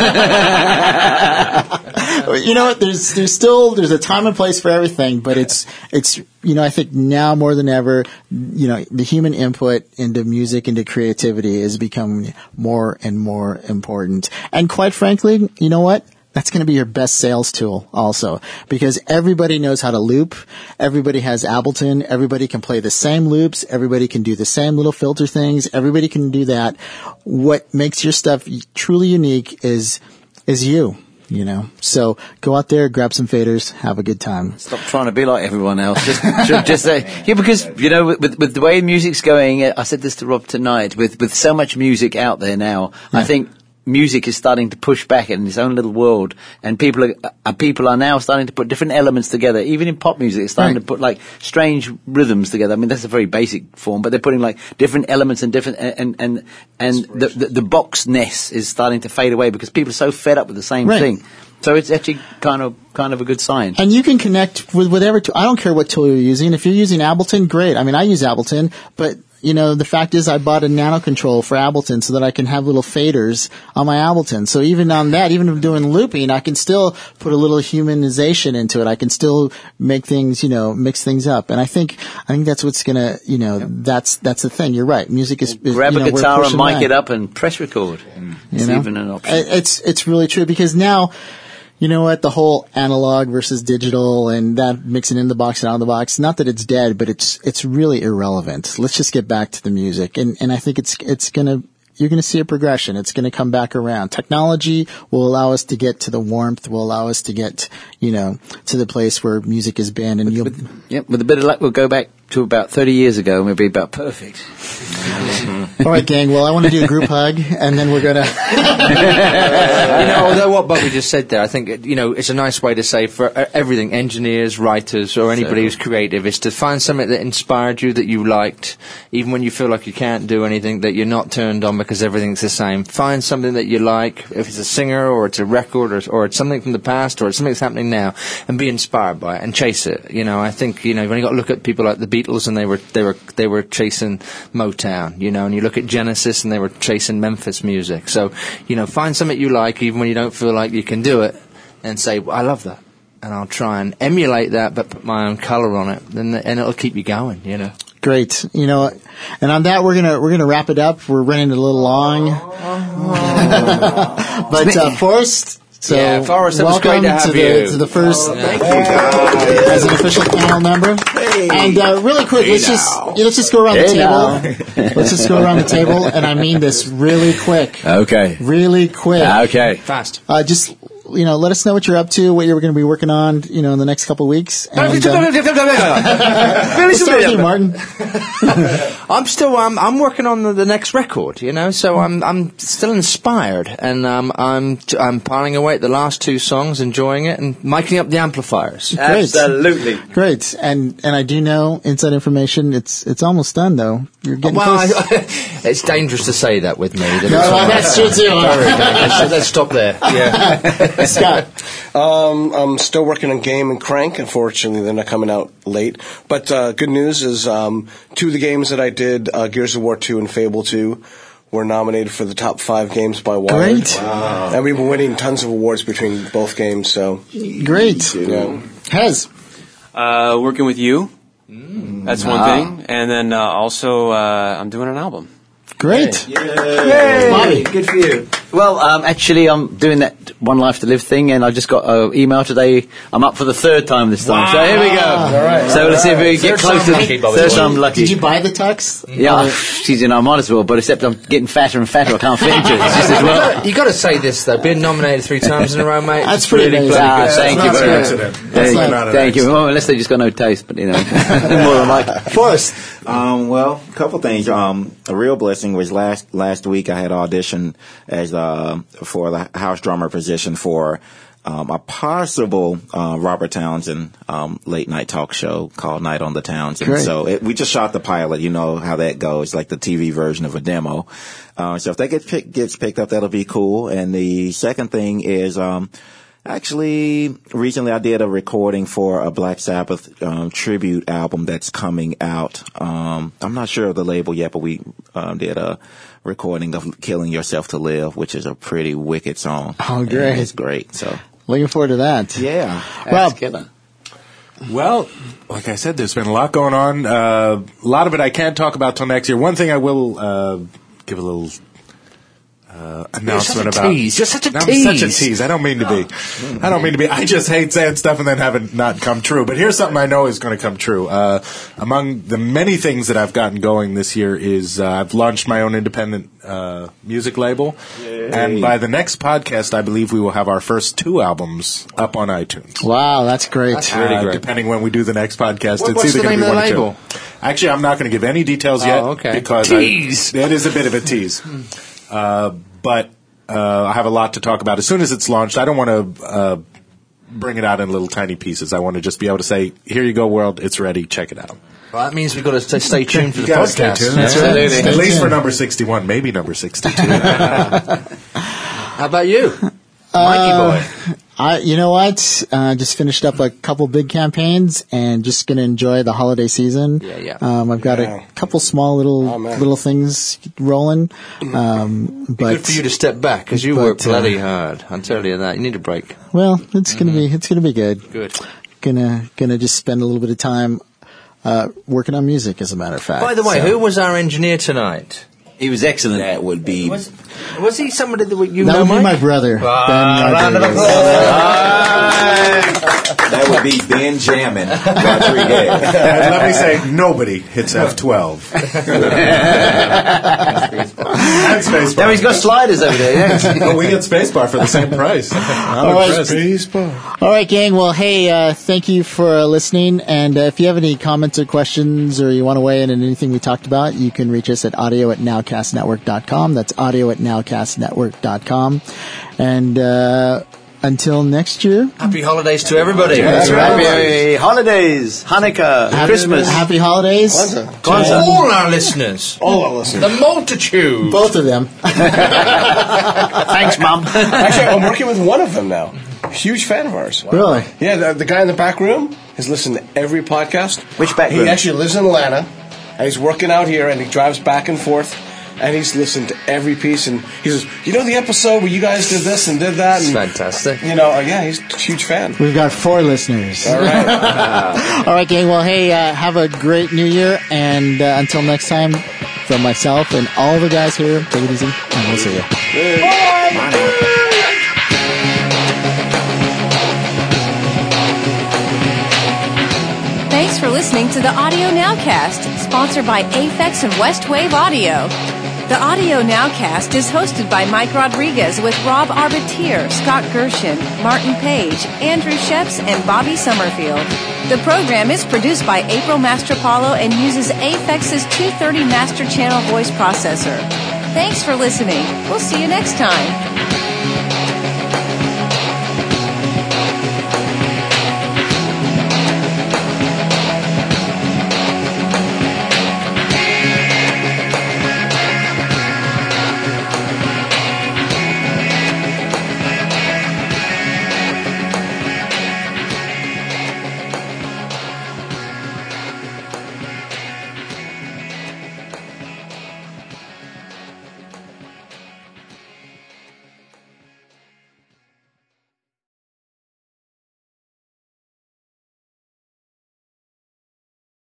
S2: You know what? There's a time and place for everything, but it's I think now more than ever, the human input into music, into creativity is becoming more and more important. And quite frankly, you know what? That's going to be your best sales tool also, because everybody knows how to loop. Everybody has Ableton. Everybody can play the same loops. Everybody can do the same little filter things. Everybody can do that. What makes your stuff truly unique is you. So go out there, grab some faders, have a good time.
S7: Stop trying to be like everyone else. Just say, because, with the way music's going, I said this to Rob tonight, with so much music out there now, I think music is starting to push back in its own little world, and people are now starting to put different elements together. Even in pop music, it's starting to put strange rhythms together. I mean, that's a very basic form, but they're putting different elements and different and the boxness is starting to fade away because people are so fed up with the same thing. So it's actually kind of a good sign.
S2: And you can connect with whatever tool. I don't care what tool you're using. If you're using Ableton, great. I mean, I use Ableton, but the fact is I bought a nano control for Ableton so that I can have little faders on my Ableton. So even on that, even if I'm doing looping, I can still put a little humanization into it. I can still make things, mix things up. And I think that's what's gonna, that's the thing. You're right. Music is
S7: grab a guitar and mic it up and press record. It's even an option.
S2: It's really true, because now, you know what? The whole analog versus digital and that mixing in the box and out of the box, not that it's dead, but it's really irrelevant. Let's just get back to the music. And I think you're going to see a progression. It's going to come back around. Technology will allow us to get to the warmth, will allow us to get, to the place where music has been. And
S7: with a bit of luck, we'll go back to about 30 years ago and we'll be about perfect.
S2: All right, gang. Well, I want to do a group hug, and then we're going to...
S5: Although what Bobby just said there, I think, it's a nice way to say for everything, engineers, writers, or anybody who's creative, is to find something that inspired you, that you liked, even when you feel like you can't do anything, that you're not turned on because everything's the same. Find something that you like, if it's a singer, or it's a record, or it's something from the past, or it's something that's happening now, and be inspired by it, and chase it. I think, when you got to look at people like the Beatles, and they were chasing Motown, and you look at Genesis, and they were chasing Memphis music. So, find something you like, even when you don't feel like you can do it, and say, well, I love that, and I'll try and emulate that, but put my own color on it, and it'll keep you going,
S2: Great. And on that, we're gonna wrap it up. We're running a little long. But, Forrest,
S5: Forrest, it was great to have you.
S2: To the first, as an official panel member. Hey. And, really quick, let's just go around the table. Let's just go around the table, and I mean this really quick.
S7: Okay.
S2: Really quick.
S7: Okay.
S5: Fast.
S2: Just let us know what you're up to, what you're going to be working on, in the next couple of weeks. And, we'll start with you, Martin.
S5: I'm working on the next record, so I'm still inspired, and I'm piling away at the last 2 songs, enjoying it, and miking up the amplifiers.
S2: Great.
S7: Absolutely.
S2: Great. And I do know inside information, it's almost done, though. You're getting close.
S5: It's dangerous to say that with me.
S2: That's true, too.
S5: Let's stop there. Yeah.
S2: Scott.
S4: I'm still working on Game and Crank. Unfortunately, they're not coming out late. But good news is 2 of the games that I did, Gears of War 2 and Fable 2, were nominated for the top 5 games by Wired.
S2: Great.
S4: Wow. And we've been winning tons of awards between both games. So
S2: great.
S4: Yeah.
S2: Hez.
S8: Working with you. That's one thing. And then also I'm doing an album.
S2: Great.
S7: Yay. Bobby, good for you. Well, actually, I'm doing that One Life to Live thing, and I just got an email today. I'm up for the 3rd time this time. Wow. So here we go. All right. So let's see if we get close to third time lucky.
S2: Did you buy the tux?
S7: Yeah, I might as well, but except I'm getting fatter and fatter. I can't fit into it. It's just as well.
S5: You got to say this though. Being nominated 3 times in a row, mate.
S2: That's pretty good.
S7: Thank you very much. Thank you. Well, unless they just got no taste, but more than like.
S2: Forrest.
S3: Well, a couple things. A real blessing was last week I had auditioned as for the house drummer position for a possible Robert Townsend late night talk show called Night on the Townsend.
S2: Great.
S3: So we just shot the pilot. You know how that goes, like the TV version of a demo. So if that gets picked up, that'll be cool. And the second thing is actually, recently I did a recording for a Black Sabbath tribute album that's coming out. I'm not sure of the label yet, but we did a recording of Killing Yourself to Live, which is a pretty wicked song.
S2: Oh, great.
S3: And it's great. So
S2: looking forward to that.
S3: Yeah.
S6: Well, like I said, there's been a lot going on. A lot of it I can't talk about till next year. One thing I will give a little announcement about.
S5: You're such a tease.
S6: I'm such a tease. I don't mean to be. I just hate saying stuff and then have it not come true. But here's something I know is going to come true. Among the many things that I've gotten going this year is I've launched my own independent music label. Yay. And by the next podcast, I believe we will have our first 2 albums up on iTunes.
S2: Wow, that's great.
S5: That's really great.
S6: Depending when we do the next podcast, it's
S5: what's
S6: either
S5: the
S6: going
S5: name
S6: to be
S5: of the
S6: 1 or 2.
S5: label?
S6: Actually, I'm not going to give any details yet.
S5: Okay.
S6: Because
S5: tease.
S6: It is a bit of a tease. But I have a lot to talk about. As soon as it's launched, I don't want to bring it out in little tiny pieces. I want to just be able to say, here you go, world, it's ready, check it out.
S5: Well, that means we've got to stay tuned for the
S6: podcast.
S5: Stay tuned.
S6: Absolutely. At least for number 61, maybe number 62.
S5: How about you? Mikey boy.
S2: You know what? Just finished up a couple big campaigns and just going to enjoy the holiday season.
S5: Yeah.
S2: I've got a couple small little things rolling.
S5: But good for you to step back because you work bloody hard. I'll tell you that. You need a break.
S2: Well, it's going to be good.
S5: Good.
S2: Gonna just spend a little bit of time working on music, as a matter of fact.
S5: By the way, who was our engineer tonight?
S7: He was excellent.
S3: That would be.
S5: Was he somebody that you
S2: know?
S5: That would
S2: be my brother.
S5: Round of applause.
S3: That would be Benjamin Rodriguez.
S6: And let me say, nobody hits F12. And Spacebar.
S7: Now he's got sliders over there. Yeah.
S6: Oh, we get Spacebar for the same price.
S2: All right, gang. Well, hey, thank you for listening. And if you have any comments or questions, or you want to weigh in on anything we talked about, you can reach us at audio@nowcastnetwork.com. That's audio@nowcastnetwork.com. And until next year.
S5: Happy holidays to everybody.
S7: That's right. Happy holidays. Hanukkah. Christmas.
S2: Happy holidays.
S5: Kwanzaa. All our listeners. The multitude.
S2: Both of them.
S7: Thanks, Mum.
S4: Actually, I'm working with one of them now. Huge fan of ours.
S2: Wow. Really?
S4: Yeah, the guy in the back room has listened to every podcast.
S7: Which back room?
S4: He actually lives in Atlanta, and he's working out here, and he drives back and forth. And he's listened to every piece, and he says, the episode where you guys did this and did that? And,
S5: fantastic.
S4: Yeah, he's a huge fan.
S2: We've got 4 listeners.
S4: All right.
S2: All right, gang. Well, hey, have a great New Year, and until next time, from myself and all the guys here, take it easy, and we'll see you.
S4: Bye.
S1: Thanks for listening to the Audio Nowcast, sponsored by Aphex and Westwave Audio. The Audio Nowcast is hosted by Mike Rodriguez with Rob Arbitier, Scott Gershon, Martin Page, Andrew Sheps, and Bobby Summerfield. The program is produced by April Mastropalo and uses Aphex's 230 Master Channel voice processor. Thanks for listening. We'll see you next time.